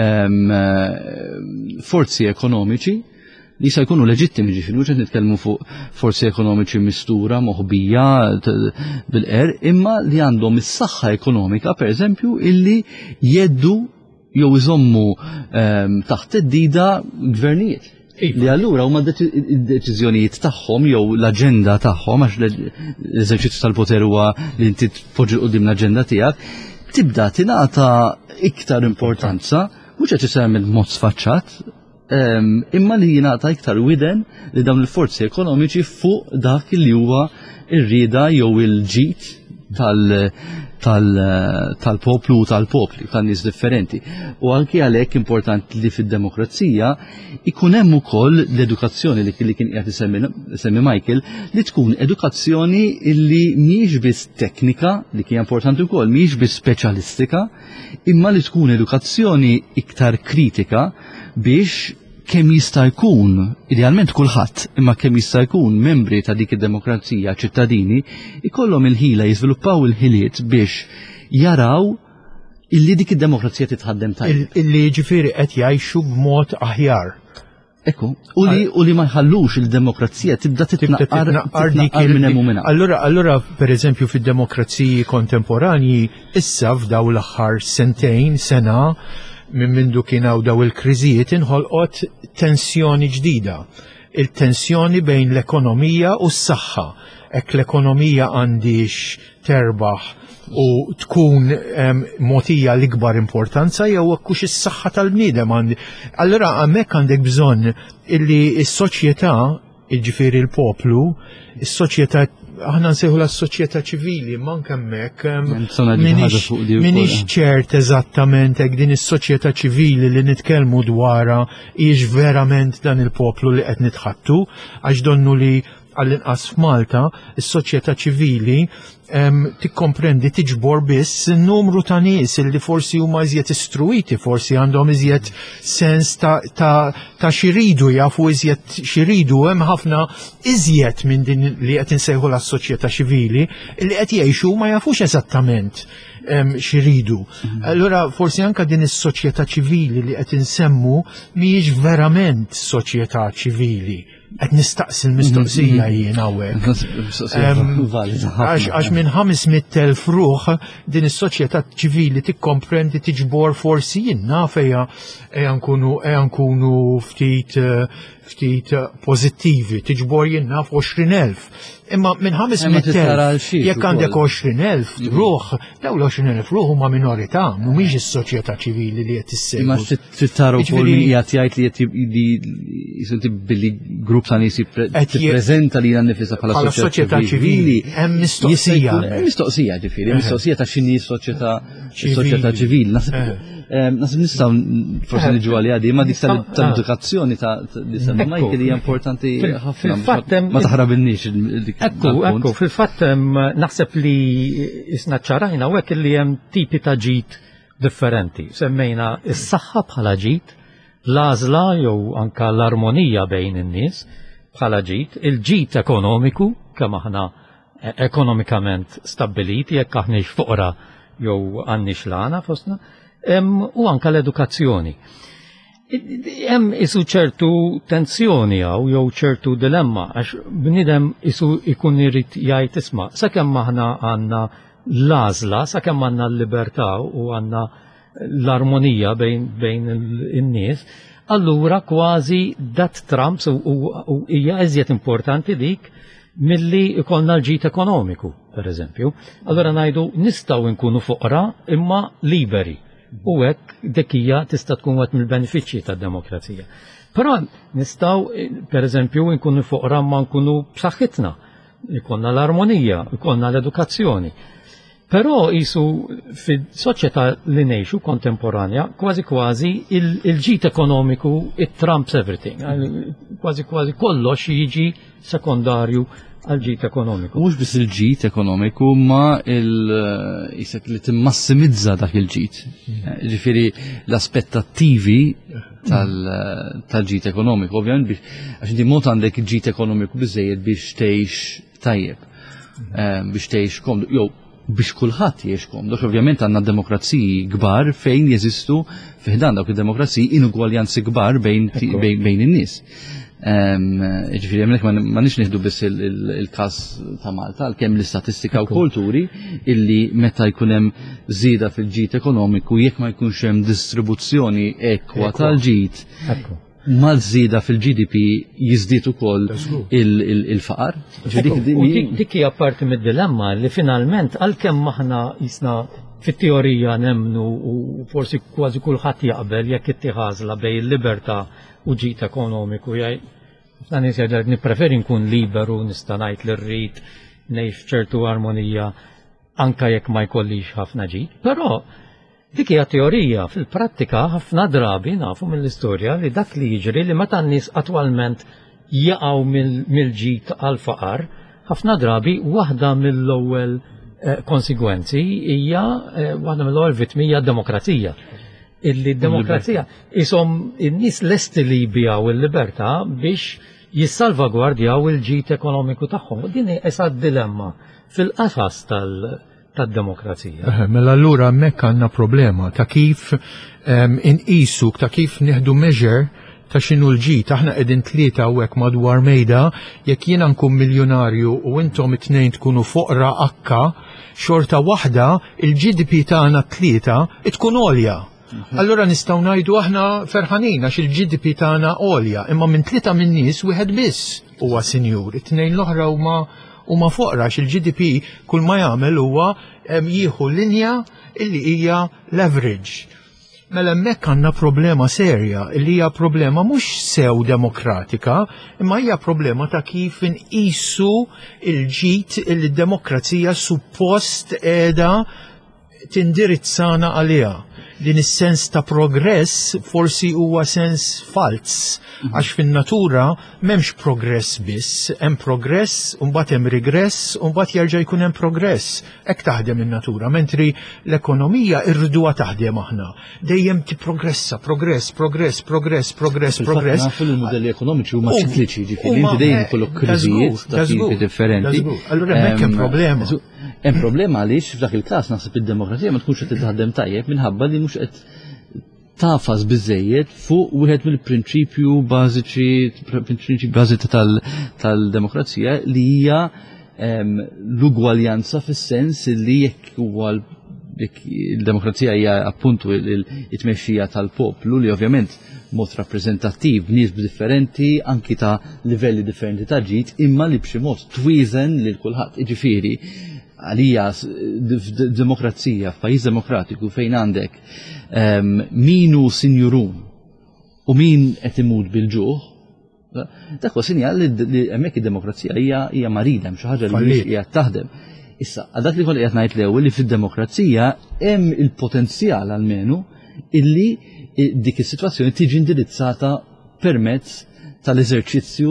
forzi ekonomiċi li jista' jkunu leġittimi, ġifieri mhux qed nitkellmu fuq forzi ekonomiċi mistura, moħbija bil-qer, imma li għandhom is-saħħa ekonomika pereżempju illi jeddu jew iżommu taħt teddida gvernijiet. Li allura huma d-deċiżjonijiet tagħhom jew l-aġenda tagħhom għax l-eżerċizzju tal-poter huwa li inti tpoġġi qudiem l-aġenda tiegħek, tibda tingħata iktar importanza, mhux qed isemmel mod sfaċċat, imma li jingħata iktar widen li dawn il-forzi ekonomiċi fuq dak li huwa r-rieda jew il-ġid tal-poplu u tal-popli, tan-nies differenti. U anke għalhekk importanti li fid-demokrazija ikun hemm ukoll l-edukazzjoni li kien qed isemmi Michael li tkun edukazzjoni li mhijiex biss teknika, li kien importanti wkoll, mhijiex biss speċjalistika, imma li tkun edukazzjoni iktar kritika biex kemm jista' jkun, idealment kulħadd, imma kemm jista' jkun membri ta' dik id-demokrazija ċittadini ikollhom il-ħila jiżviluppaw il-ħiliet biex jaraw illi dik id-demokrazija titħaddem tajjeb. Illi ġifieri qed jgħixu b'mod aħjar. Ekku, u li u li ma jħallux il-demokrazija tibda titnaqqar minn hemm u minn. Allura allura pereżempju fid-demokraziji kontemporanji issa f'daw l-aħħar sentejn, sena, minn mindu kienaw daw il-kriżijiet inħolqot tensjoni ġdida. Il-tensjoni bejn l-ekonomija u s-saħħa. Ek l-ekonomija għandix terbaħ u tkun um, motija l-ikbar importanza jew kux is-saħħa tal-bniedem għandi. Allura hemmhekk għandek bżonn illi s-soċjetà, jiġifieri l-poplu, is-soċjetà aħna nsejħu l-soċjetà ċivili, manke hemmhekk minix ċert eżattament hekk din is-soċjetà ċivili li nitkellmu dwarha hijiex verament dan il-poplu li qed nitħattu, għax donnu li għall-inqas f'Malta, is-soċjetà ċivili tikkomprendi tiġbor biss numru ta' nies li forsi huma iżjed istruiti, forsi għandhom iżjed sens ta' xiridu, jafu iżjed xiridu, hemm ħafna iżjed minn din li qed insejħu las-soċjetà ċivili li qed jgħixu ma jafux eżattament xiridu. Allura forsi anka din is-soċjetà ċivili li qed insemmu mhijiex verament soċjetà ċivili. qed nistaqsi l-mistoqsija jien hawnhekk. Għax minn ħamesmien elf ruħ din is-soċjetà ċivili tikkomprendi tiġbor forsi jien naf ejja nkunu ejja nkunu ftit ftit pożittivi, tiġbor jien naf għoxrin elf. Imma minn ħamesmien elf jekk għandek għoxrin elf ruħ, daw l-għoxrin elf ruħ huma minorità, mhumiex is-soċjetà ċivili li qed issegwu. Imma trid tara wkoll min qiegħed jgħid li jisenti billi grupp ta' nies tippreżenta lilha nnifisha bħala soċjetà ċivili. Hemm mistoqsija. Mistoqsija ġifieri, mistoqsija ta' x'inhi s-soċjetà soċjetà ċivili. Nasib nistgħu forsi niġu għalli għadi, ma dik tal-edukazzjoni ta' li semma Michael hija importanti ħafna ma taħrabilniex. Ekku, ekku, fil-fatt naħseb li isna ċarajna u hekk li hemm tipi ta' ġid differenti. Semmejna is-saħħa bħala ġid, l-għażla jew anka l-armonija bejn in-nies bħala ġid, il-ġid ekonomiku kemm aħna ekonomikament stabbiliti jekk aħniex foqra jew għandniex lana fostna, u anka l-edukazzjoni. Hemm isu ċertu tensjoni għaw jew ċertu dilemma għax bniedem isu ikun irid jgħid isma' sakemm aħna għandna l-għażla, sakemm għandna l-libertà u għandna l-armonija bejn bejn in-nies, allura kważi dat trumps u hija eżjed importanti dik milli ikollna l-ġid ekonomiku, per eżempju. Allura ngħidu nistgħu nkunu foqra imma liberi. U hekk dekija tista' tkun wieħed mill-benefiċċji tad-demokrazija. Però nistgħu pereżempju nkunu foqra ma nkunu b'saħħitna, ikollna l-armonija, ikollna l-edukazzjoni. Però isu fis-soċjetà li ngħixu kontemporanja kważi kważi il-ġid ekonomiku it trumps everything. Kważi kważi kollox jiġi sekondarju għal-ġid ekonomiku. Mhux biss il-ġid ekonomiku, ma il-isek li timmassimizza dak il-ġid. Ġifieri l-aspettattivi tal-ġid ekonomiku, ovvjament għax inti mod għandek il-ġid ekonomiku biżejjed biex tgħix tajjeb, biex tgħix komdu, jew biex kulħadd jgħix komdu. Ovvjament għandna demokraziji kbar fejn jeżistu fiħdan dawk id-demokraziji inugwaljanzi kbar bejn in-nies. Ġifiri, għemlek ma nix nieħdu biss il-kas ta' Malta, għal-kem l-istatistika u kulturi illi meta jkunem zida fil-ġit ekonomiku, jekk ma jkunx hemm distribuzzjoni ekwa tal-ġit, mal-zida fil-G D P jiżdied ukoll il-faqar. Dik hija parti mid-dilemma li finalment għalkemm aħna jisna fit-teorija nemnu u forsi kważi kulħadd jaqbel jekk ittiħażla bejn il-libertà u ġid ekonomiku. F'dan nies jgħidlek nippreferi nkun liberu, nista' ngħid li rrid ngħix ċertu armonija anke jekk ma jkollix ħafna ġid. Però dik hija teorija, fil-prattika ħafna drabi nafu mill-istorja li dak li jiġri li meta n-nies attwalment jaqgħu mill-ġid għal faqar, ħafna drabi waħda mill-ewwel konsegwenzi hija waħda mill-ewwel vittmi hija d-demokrazija. Illi d-demokrazija isom in-nies lesti li jbijaw il-libertà biex jissalvagwardjaw il-ġid ekonomiku tagħhom. Din hija dilemma fil-qafas tad-demokrazija. Mela allura hemmhekk għandna problema ta' kif inqisu ta' kif nieħdu measure ta' x'inhu l-ġid. Aħna qegħdin tlieta hawnhekk madwar mejda, jekk jiena nkun miljonarju u intom it-tnejn tkunu foqra akka, xorta waħda il-G D P tagħna tlieta tkun għolja. Allura nistgħu ngħidu aħna ferħanin għax il-G D P tagħna għolja, imma minn tlieta min nies wieħed biss huwa sinjur, it-tnejn l-oħra huma huma foqra għax il-G D P kull ma jagħmel huwa jieħu linja illi hija leverage. Mela hemmhekk għandna problema serja li hija problema mhux sew demokratika, imma hija problema ta' kif inqisu il-ġid il demokrazija suppost qiegħda tindirizzana għaliha. Din is-sens ta' progress forsi huwa sens fals, għax fin-natura m'hemmx progress biss, hemm progress u mbagħad hemm regress u mbagħad jerġa' jkun hemm progress. Hekk taħdem in-natura, mentri l-ekonomija rriduha taħdem aħna. Dejjem tipprogressa, progress, progress, progress, progress, progress. Nafu l-modelli ekonomiċi huma ċikliċi, ġifieri inti dejjem ikollok kriżijiet ta' tipi differenti. Allura hemmhekk hemm problema. Hemm problema għaliex f'dak il-każ naħseb id-demokrazija ma tkunx qed taħdem tajjeb minħabba li mhux qed tafas biżejjed fuq wieħed mill-prinċipju bażiċi prinċipju bażiċi tal-demokrazija li hija l-ugwaljanza fis-sens li jekk huwa il-demokrazija hija appuntu it-tmexxija tal-poplu li ovvjament mod rappreżentattiv nies differenti anki ta' livelli differenti ta' ġid imma li b'xi mod twieżen lil kulħadd. Jiġifieri għalija demokrazija f'pajjiż demokratiku fejn għandek minu sinjurun u min qed imut bil-ġuħ, dak huwa sinjal li hemmhekk id-demokrazija hija marida hemm xi ħaġa li qiegħed taħdem. Issa, għadak li kolli qed ngħid l-ewwel li fid-demokrazija hemm il-potenzjal almenu illi dik is-sitwazzjoni tiġi indirizzata permezz tal-eżerċizzju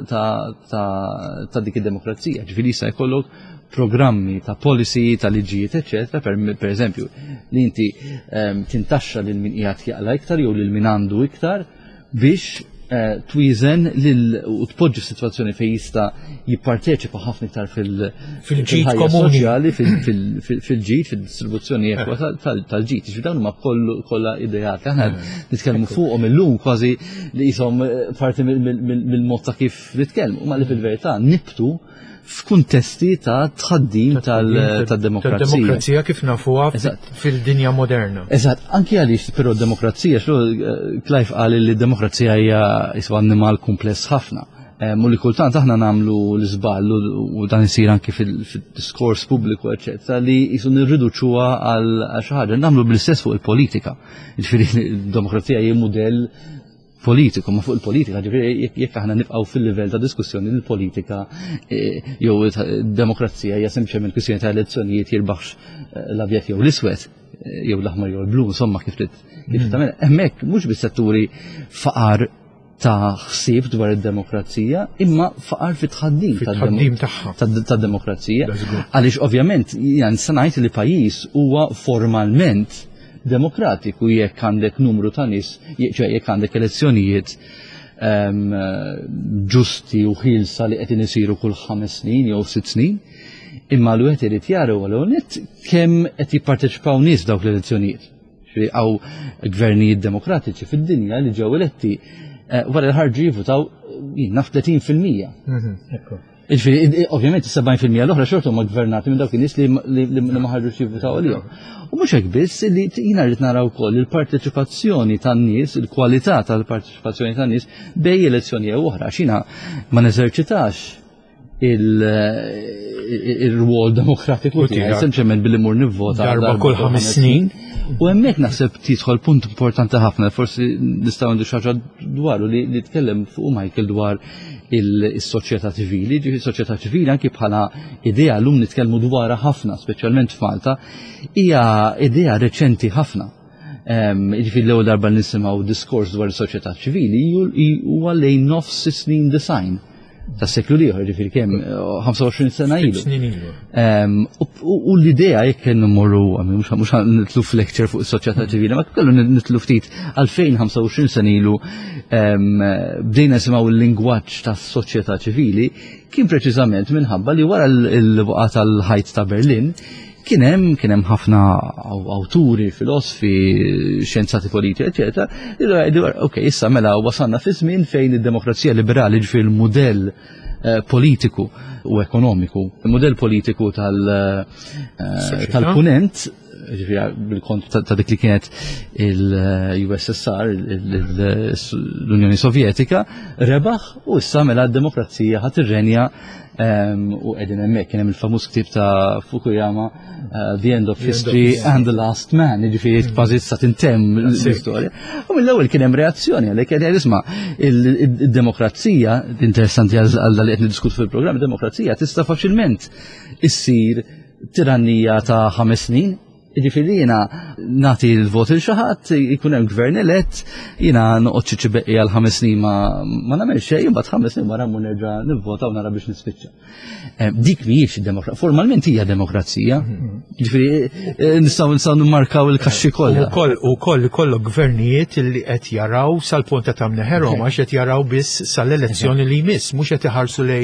ta' dik id-demokrazija. Ġifieri jista' jkollok programmi ta' policy, ta' liġijiet, eċetera, per eżempju, li inti tintaxxa lil min qiegħed jaqla iktar jew lil min għandu iktar biex twieżen u tpoġġi f'sitwazzjoni fejn jista' jipparteċipa ħafna iktar fil-ġid soċjali, fil-ġid, fid-distribuzzjoni ekwa tal-ġid. Ġifieri dawn huma kollha ideat li aħna nitkellmu fuqhom illum kważi li qishom parti mill-mod ta' kif nitkellmu, ma li fil-verità nibtu f'kuntesti ta' tħaddim tad-demokrazija. Tad-demokrazija kif nafuha fil-dinja moderna. Eżatt, anki għaliex però d-demokrazija, Clive qal li d-demokrazija hija iswa annimal kumpless ħafna. U li kultant aħna nagħmlu l-iżball u dan isir anki fil-diskors pubbliku eċetera li jisu nirriduċuha għal xi ħaġa nagħmlu bl-istess fuq il-politika. Jiġifieri d-demokrazija hija mudell politiku, ma fuq il-politika, ġifieri jekk aħna nibqgħu fil-livell ta' diskussjoni li l-politika jew id-demokrazija hija sempliċement kwistjoni ta' elezzjonijiet jirbaħx l-abjad jew l-iswed jew l-aħmar jew l-blu, insomma kif trid tagħmel. Hemmhekk mhux bis-setturi faqar ta' ħsieb dwar id-demokrazija, imma faqar fit-tħaddim tad-demokrazija. Għaliex ovvjament jan se ngħid li pajjiż huwa formalment demokratiku jekk għandek numru ta' nies, jekk għandek elezzjonijiet ġusti u ħilsa li qed isiru kull ħames snin jew sitt snin, imma l wieħed irid jara wara net kemm qed jipparteċipaw nies f'dawk l-elezzjonijiet. Għaw gvernijiet demokratiċi fid-dinja li ġew eletti wara l-ħarġu jivvutaw naf tletin fil-mija. Ovvjament is-sebgħin fil-mija l-oħra xorta huma gvernati minn dawk in-nies li ma ħarġux jivvutaw għalihom. U mhux hekk biss li jiena rrid nara wkoll il-parteċipazzjoni tan-nies, il-kwalità tal-parteċipazzjoni tan-nies bej elezzjoni jew oħra x'jiena ma neżerċitax il-rwol demokratiku tiegħi sempliċement billi mur nivvota darba kull ħames snin. U hemmhekk naħseb tidħol punt importanti ħafna, forsi nistgħu ndu xi ħaġa dwaru li tkellem fuq Michael dwar il-soċjetà ċivili, ġifieri soċjetà ċivili anke bħala idea llum nitkellmu dwarha ħafna, speċjalment f'Malta, hija idea reċenti ħafna. Ġifieri l-ewwel darba nisimgħu diskors dwar is-soċjetà ċivili huwa lejn nofs snin design ta' seklu liħor, ġifieri kemm ħamsa u għoxrin sena ilu. U l-idea jekk kienu mmorru mhux nitlu f'lecture fuq is-soċjetà ċivili, ma kellu nitlu ftit għalfejn ħamsa u għoxrin sena ilu bdejna nisimgħu l-lingwaġġ tas-soċjetà ċivili kien preċiżament minħabba li wara l-waqgħa tal-ħajt ta' Berlin kien hemm kien hemm ħafna awturi, filosofi, xjenzati politiċi, eċetera, li jgħidu ok, issa mela wasalna fi żmien fejn id-demokrazija liberali ġifier il-mudell politiku u ekonomiku, il-mudell politiku tal-punent, bil-kont ta' dik li kienet il-U S S R, l-Unjoni Sovjetika, rebaħ u issa mela d-demokrazija ħadd irrenja u qegħdin hemmhekk kien hemm il-famuż ktieb ta' Fukuyama The End of History and the Last Man, jiġifieri kważi issa tintemm l-istorja. U mill-ewwel kien hemm reazzjoni għalhekk qed isma' id-demokrazija interessanti għal li qed niddiskutu fil-programm, id-demokrazija tista' faċilment issir tirannija ta' ħames snin. Ġifieri jiena nagħti l-vot il xi ħadd, ikun hemm gvern elett, jiena noqgħod xi beqqi għal ħames snin ma nagħmel xejn, imbagħad ħames snin wara mmur nerġa' nivvota u nara biex nispiċċa. Dik mhijiex id-demokrazija, formalment hija demokrazija. Ġifieri nistgħu nistgħu nimmarkaw il-kaxxi kollha. Ukoll ikollok gvernijiet li qed jaraw sal-punt ta' tagħmel ħerhom għax qed jaraw biss sal-elezzjoni li jmiss, mhux qed iħarsu lej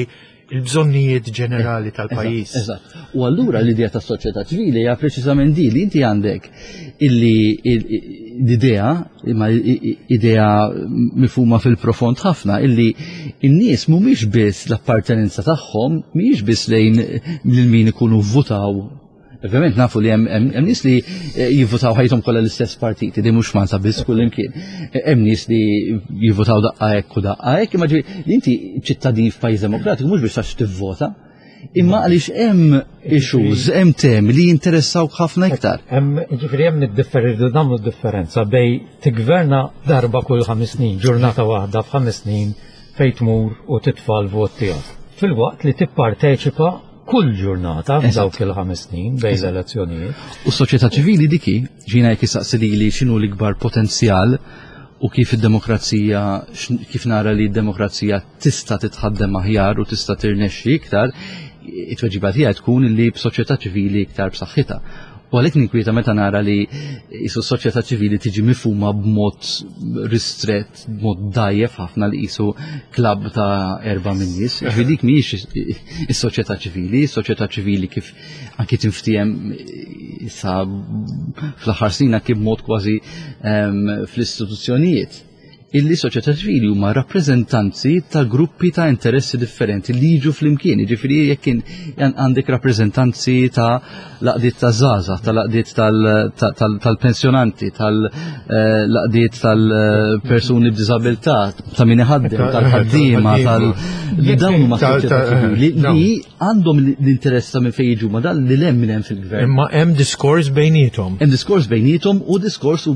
il-bżonnijiet ġenerali tal-pajjiż. Eżatt. U allura l-idea tas soċjetà ċivili hija preċiżament di li inti għandek illi l-idea, imma idea mifhuma fil-profond ħafna, illi n-nies mhumiex biss l-appartenenza tagħhom, mhijiex biss lejn lil min ikunu vvutaw. Ovvjament nafu li hemm nies li jivvotaw ħajthom kollha l-istess partiti, di mhux mansa biss kull imkien. Hemm nies li jivvotaw daqqa hekk u daqqa hekk, imma li inti ċittadin f'pajjiż demokratiku mhux biex għax tivvota, imma għaliex hemm issues, hemm temi li jinteressaw ħafna iktar. Hemm jiġifieri hemm niddifferenza nagħmlu differenza bej tigverna darba kull ħames snin, ġurnata waħda f'ħames snin fejn tmur u titfa' l-vot tiegħek. Fil-waqt li tipparteċipa kull ġurnata f'dawk il-ħames snin bejn l-elezzjonijiet. U s-soċjetà ċivili diki ġina jekk isaqsi li x'inhu l-ikbar potenzjal u kif id-demokrazija, kif nara li d-demokrazija tista' titħaddem aħjar u tista' tirnexxi iktar, it-tweġiba tiegħi tkun li b'soċjetà ċivili iktar b'saħħitha. U għalhekk ninkwieta meta nara li qisu s-soċjetà ċivili tiġi mifhuma b'mod ristret, b'mod dajjef ħafna li qisu klabb ta' erba' min nies. Dik mhijiex is-soċjetà ċivili, is-soċjetà ċivili kif anke tinftiem issa fl-aħħar snin kif mod kważi fl-istituzzjonijiet. Illi soċjetà ċivili huma rappreżentanzi ta' gruppi ta' interessi differenti li jiġu flimkien. Jiġifieri jekk għandek rappreżentanzi ta' laqdiet ta' żgħażagħ, ta' laqdiet tal-pensjonanti, tal-laqdiet tal-persuni b'diżabilità, ta' min iħaddem, tal-ħaddiema, tal-dawn huma soċjetà ċivili li għandhom l-interess ta' minn fejn jiġu ma dan li hemm minn hemm fil-gvern. Imma hemm diskors bejniethom. Hemm diskors bejniethom u diskors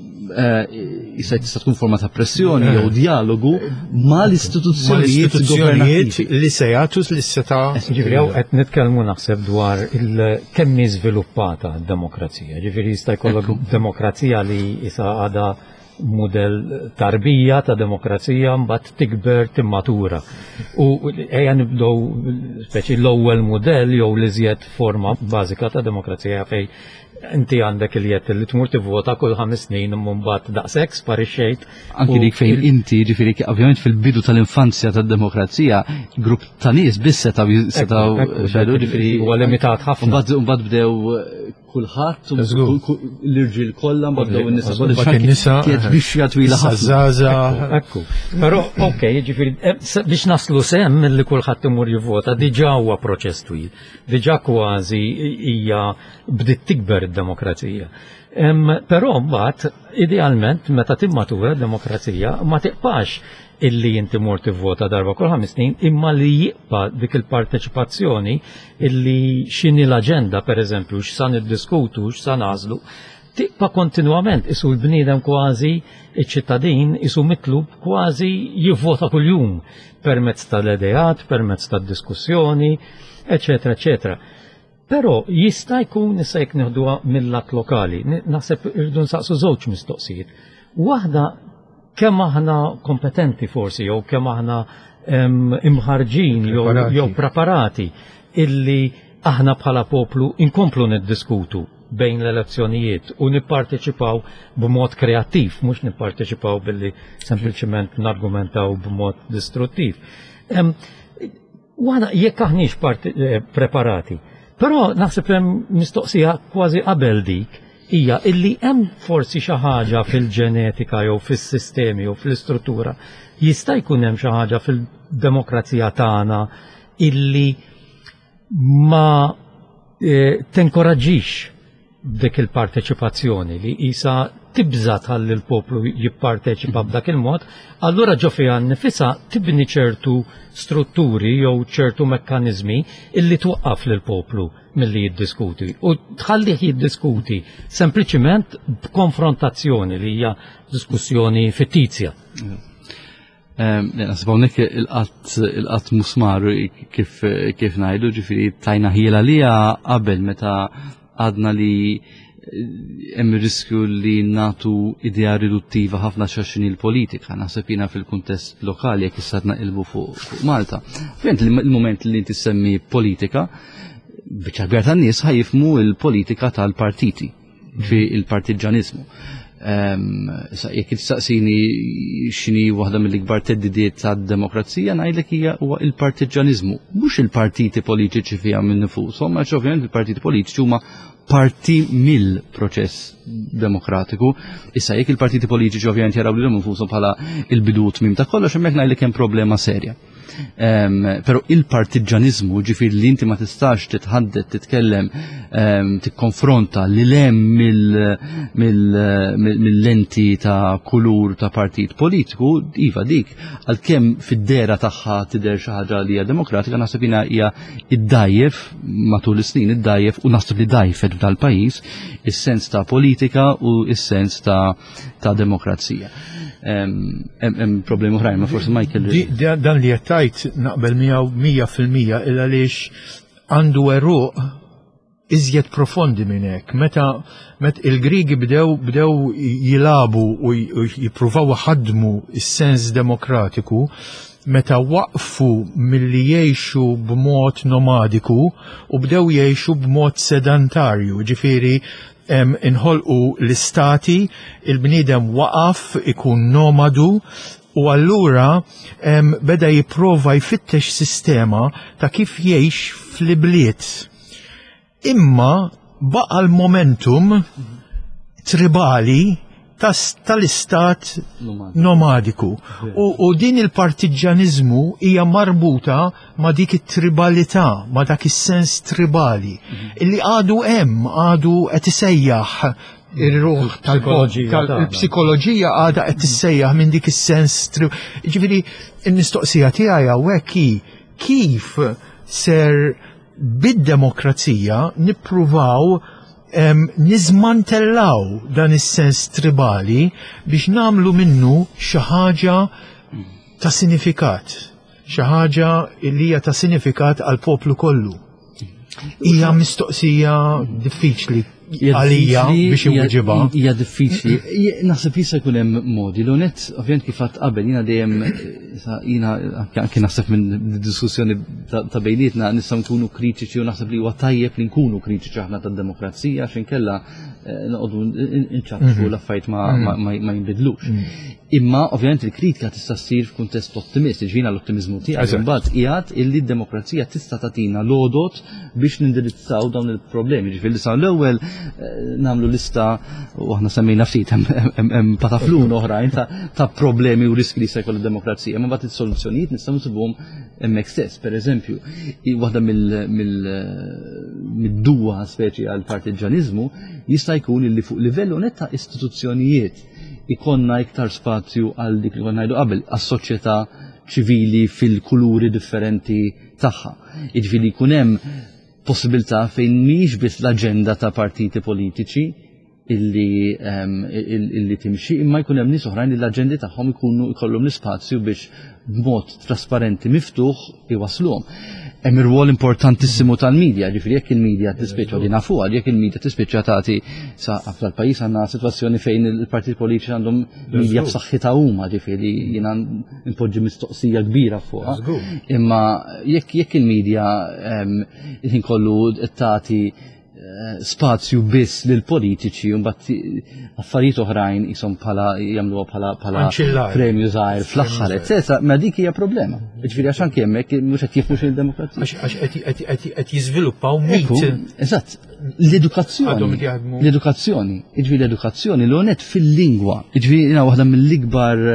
jista' tista' tkun forma ta' pressjoni jew dialogu ma' l-istituzzjonijiet li se jagħtu l-seta'. Ġifieri qed nitkellmu naħseb dwar kemm hi żviluppata d-demokrazija. Ġifieri jista' jkollok demokrazija li issa għadha mudell tarbija ta' demokrazija mbagħad tikber timmatura. U ejja nibdew speċi l-ewwel mudell jew l-iżjed forma bażika ta' demokrazija fejn inti għandek il-jett li tmur tivvota kull ħames snin mbagħad daqshekk sparixxejt. Anki dik fejn inti ġifieri ovvjament fil-bidu tal-infanzja tad-demokrazija grupp ta' nies biss setgħu setgħu xedu ġifieri huwa limitat ħafna. Mbagħad bdew kulħadd l-irġiel kollha mbagħad in-nisa in-nisa kienet bixja twila ħafna. Ekku. Però okej, ġifieri biex naslu sehem milli kulħadd imur jivvota diġà huwa proċess twil. Diġà kważi hija bdiet tikber id-demokrazija. Però mbagħad idealment meta timmatura d-demokrazija ma tiqpax illi inti mur tivvota darba kull ħames snin imma li jibqa' dik il-parteċipazzjoni illi x'inhi l-aġenda pereżempju x'sa niddiskutu x'sa nażlu tibqa' kontinwament isu l-bniedem kważi iċ-ċittadin isu mitlub kważi jivvota kuljum permezz tal-idejat, permezz tad-diskussjoni, eċetera, eċetera. Però jista' jkun issa jekk nieħduha mill-lat lokali, naħseb irridu nsaqsu żewġ mistoqsijiet. Waħda kemm aħna kompetenti forsi jew kemm aħna imħarġin jew preparati illi aħna bħala poplu inkomplu niddiskutu bejn l-elezzjonijiet u nipparteċipaw b'mod kreattiv, mhux nipparteċipaw billi sempliċement nargumentaw b'mod distruttiv. Waħda jekk aħniex preparati. Però naħseb hemm mistoqsija kważi qabel dik hija illi hemm forsi xi ħaġa fil-ġenetika jew fis-sistemi jew fl-istruttura jista' jkun hemm xi ħaġa fil-demokrazija tagħna illi ma tinkoraġġix dik il-parteċipazzjoni li isa tibża tħalli l-poplu jipparteċipa b'dak il-mod, allura ġo fiha nnifisha tibni ċertu strutturi jew ċertu mekkaniżmi illi twaqqaf lil poplu milli jiddiskuti u tħallih jiddiskuti sempliċiment b'konfrontazzjoni li hija diskussjoni fittizja. Nasibawnek il-qatt musmar kif ngħidu ġifieri tajna ħiela liha qabel meta għadna li hemm riskju li natu idea riduttiva ħafna xaxin il-politika, naħseb jiena fil-kuntest lokali jekk issa naqilbu fuq Malta. Fent il-moment li inti semmi politika, biċċa kbir tan-nies ħajfmu il-politika tal-partiti, fi il-partiġanizmu. Jekk tistaqsini x'inhi waħda mill-ikbar teddidiet tad-demokrazija ngħidlek hija huwa il-partiġaniżmu, mhux il-partiti politiċi fiha minn nifushom, għax ovvjament il-partiti politiċi huma parti mill-proċess demokratiku. Issa jekk il-partiti politiċi ovvjament jaraw lilhom infushom bħala il-bidu tmiem ta' kollox hemmhekk ngħidlek hemm problema serja. Um, pero il-partiġanizmu ġifir li inti ma tistax titħaddet, titkellem, um, tikkonfronta li lem mill-lenti ta' kulur ta' partit politiku, iva dik, għal-kem fid-dera tagħha tidher xi ħaġa li hija demokratika, naħseb hija id-dajjef matul is-snin, id-dajjef u naħseb li dajfet dal-pajjiż is-sens ta' politika u is-sens ta' ta' demokrazija. Hemm problemi oħrajn, ma forsi Michael. Dan li jettajt naqbel mija fil-mija il għaliex għandu eruq iżjed profondi minn hekk. Meta met il-Grigi bdew bdew jilabu u jippruvaw ħadmu is-sens demokratiku, meta waqfu milli jgħixu b'mod nomadiku u bdew jgħixu b'mod sedentarju, ġifieri inħolqu l-istati, il-bniedem waqaf ikun nomadu u allura beda jipprova jfittex sistema ta' kif jgħix fl-ibliet. Imma baqa l-momentum tribali tal-istat nomadiku. U din il-partiġanizmu hija marbuta ma dik it-tribalità, ma dak is-sens tribali, illi għadu hemm, għadu qed isejjaħ ir-ruħ tal-psikoloġija għadha qed tissejjaħ minn dik is-sens tribali. Ġifieri l-mistoqsija tiegħi hawnhekk kif ser bid-demokrazija nippruvaw Um, nizmantellaw dan is-sens tribali biex namlu minnu xi ħaġa ta' sinifikat, xi ħaġa li hija ta' sinifikat għal poplu kollu. Hija mistoqsija diffiċli għalija biex iwġibha. Hija diffiċli. Naħseb jista' jkun hemm modi. L-onet ovvjament kif qatt qabel jiena dejjem jiena anke naħseb minn diskussjoni ta' bejnietna nistgħu nkunu kritiċi u naħseb li huwa tajjeb li nkunu kritiċi aħna tad-demokrazija għax inkella noqogħdu nċattfu l-affarijiet ma jinbidlux. Imma ovvjament il-kritika tista' ssir f'kuntest ottimist, ġina l-ottimizmu tiegħek imbagħad qiegħed illi d-demokrazija tista' tagħtina lodot biex nindirizzaw dawn il-problemi. Ġifieri sa l-ewwel nagħmlu lista u aħna semmejna ftit hemm pataflun oħrajn ta' problemi u riski li se jkollha d-demokrazija, imma mbagħad is-soluzzjonijiet nistgħu nsibuhom hemmhekk stess. Pereżempju, waħda mid-duwa speċi għall partiġaniżmu jista' jkun illi fuq livell onet ta' istituzzjonijiet ikonna iktar spazju għal dik li konna ngħidu qabel għas-soċjetà ċivili fil-kuluri differenti tagħha. Jiġifieri jkun hemm possibilità fejn mhix biss l-aġenda ta' partiti politiċi illi illi timxi, imma jkun hemm nies oħrajn li l-aġendi tagħhom ikunu jkollhom l-ispazju biex b'mod trasparenti miftuħ iwasluhom. Hemm ir-rwol importantissimu tal-medja, ġifieri jekk il-medja tispiċċa li nafuha, jekk il-medja tispiċċa tagħti sa fl-pajjiż għandna sitwazzjoni fejn il-partiti politiċi għandhom medja b'saħħitha huma, ġifieri jiena npoġġi mistoqsija kbira fuqha. Imma jekk jekk il-medja ħin kollu tagħti spazju biss lil politiċi u mbagħad affarijiet oħrajn ishom bħala jagħmluha bħala bħala premju żgħir fl-aħħar eċetera, ma dik hija problema. Ġifieri għax anke hemmhekk mhux qed jifhux il-demokrazija. Għax qed jiżviluppaw mit. Eżatt, l-edukazzjoni. L-edukazzjoni, jiġifieri l-edukazzjoni l-onet fil-lingwa. Jiġifieri jiena waħda mill-ikbar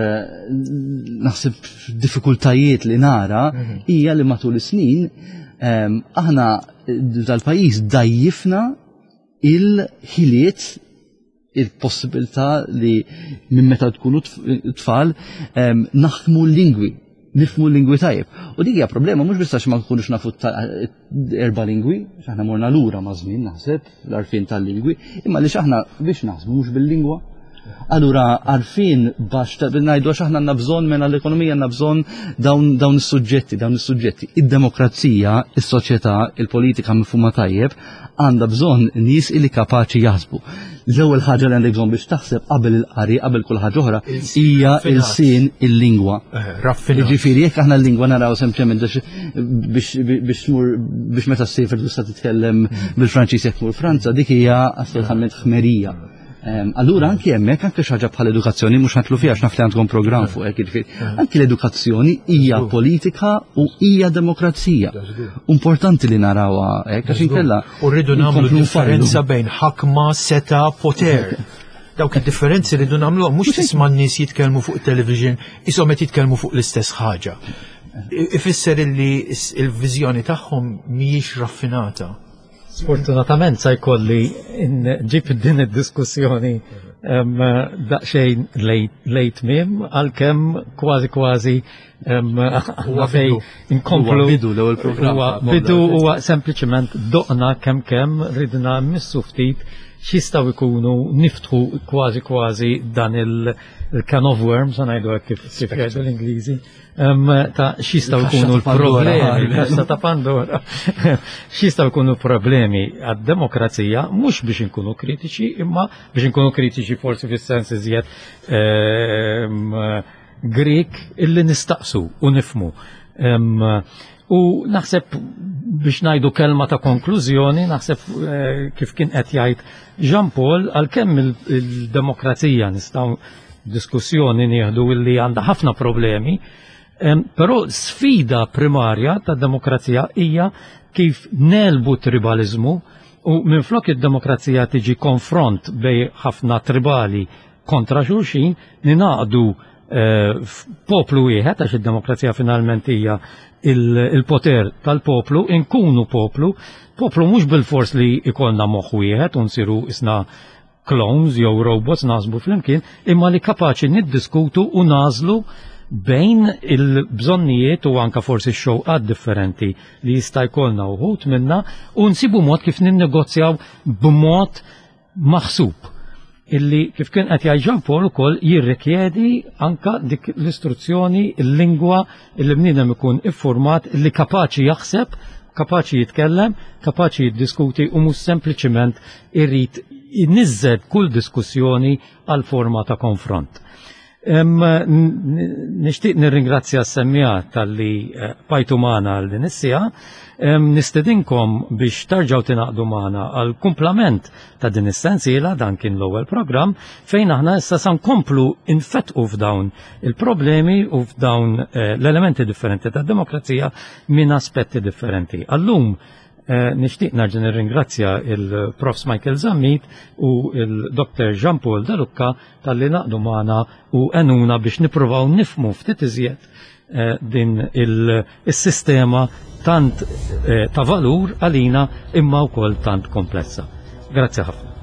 naħseb diffikultajiet li nara hija li matul is-snin aħna dal-pajjiż dajjifna il-ħiliet, il-possibilità li minn meta tkunu tfal naħdmu l-lingwi, nifmu l-lingwi tajjeb. U dik hija problema mhux biss għax ma nkunux nafu erba' lingwi, x'aħna morna lura ma' żmien naħseb l-arfien tal-lingwi, imma li x'aħna biex naħsbu mhux bil-lingwa. Allura għarfien baxx ngħidu għax aħna għandna bżonn minn l-ekonomija għandna bżonn dawn is-suġġetti, dawn is-suġġetti. Id-demokrazija, is-soċjetà, il-politika mifhuma tajjeb għandha bżonn nies li kapaċi jaħsbu. L-ewwel ħaġa li għandek bżonn biex taħseb qabel il-qari, qabel kull ħaġa oħra hija il-sin il-lingwa. Jiġifieri jekk aħna l-lingwa naraw sempliċement biex tmur biex meta ssejfer tista' titkellem bil-Franċiż jekk tmur Franza, dik hija assolutament ħmerija. Allura anki hemmhekk anke xi ħaġa bħal edukazzjoni mhux ħantlu fiha x'naf li għandkom programm fuq hekk jiġifieri. Anki l-edukazzjoni hija politika u hija demokrazija. Importanti li narawha hekk għax inkella. U rridu nagħmlu differenza bejn ħakma, seta, poter. Dawk id-differenzi rridu nagħmluhom mhux tisma' n-nies jitkellmu fuq it-television ishom qed jitkellmu fuq l-istess ħaġa. Ifisser illi il-viżjoni tagħhom mhijiex raffinata. Sfortunatament sa jkolli ġib din id-diskussjoni daqsxejn lejt mim għalkemm kważi kważi għafej inkomplu bidu l-ewwel programm. Bidu huwa sempliċement doqna kemm kemm ridna missu ftit x'jistgħu jkunu niftħu kważi kważi dan il-can of worms ngħidu hekk kif jgħidu l-Ingliżi ta' x'jistgħu jkunu l-problemi, kassa ta' Pandora. X'jistgħu jkunu problemi għad-demokrazija mhux biex inkunu kritiċi, imma biex inkunu kritiċi forsi fis-sens iżjed Grik illi nistaqsu u nifmu. U naħseb biex ngħidu kelma ta' konklużjoni, naħseb kif kien qed jgħid Jean Paul għalkemm il-demokrazija nistgħu diskussjoni nieħdu illi għandha ħafna problemi, però sfida primarja tad demokrazija hija kif nelbu tribalizmu u minflok id-demokrazija tiġi konfront bej ħafna tribali kontra xulxin ninaqdu poplu wieħed għax id-demokrazija finalment hija il-poter tal-poplu, inkunu poplu, poplu mhux bil-fors li ikollna moħħ wieħed u nsiru isna clones jew robots nażbu flimkien, imma li kapaċi niddiskutu u nażlu bejn il-bżonnijiet u anka forsi x-xewqat differenti li jista' jkollna uħud minna u nsibu mod kif ninnegozjaw b'mod maħsub illi kif kien qed jgħid Jean Paul ukoll jirrikjedi anka dik l-istruzzjoni, il-lingwa illi bniedem ikun iffurmat illi kapaċi jaħseb, kapaċi jitkellem, kapaċi jiddiskuti u mhux sempliċement irrid niżżed kull diskussjoni għal forma ta' konfront. Nixtieq nirringrazzja s-semmija tal-li bajtu magħna għal din is-sija. Nistedinkom biex tarġaw tinaqdu magħna għal kumplament ta' din is-sensiela dan kien l-ewwel programm fejn aħna issa se nkomplu infettqu f'dawn il-problemi u f'dawn l-elementi differenti tad-demokrazija minn aspetti differenti. Allum nixtieq narġa' nirringrazzja il-Profs Michael Zammit u il-Doktor Jean Paul De Lucca tal-li naqdu magħna u għenuna biex nippruvaw nifmu ftit iżjed din il-sistema tant ta' valur għalina imma wkoll tant komplessa. Grazzi ħafna.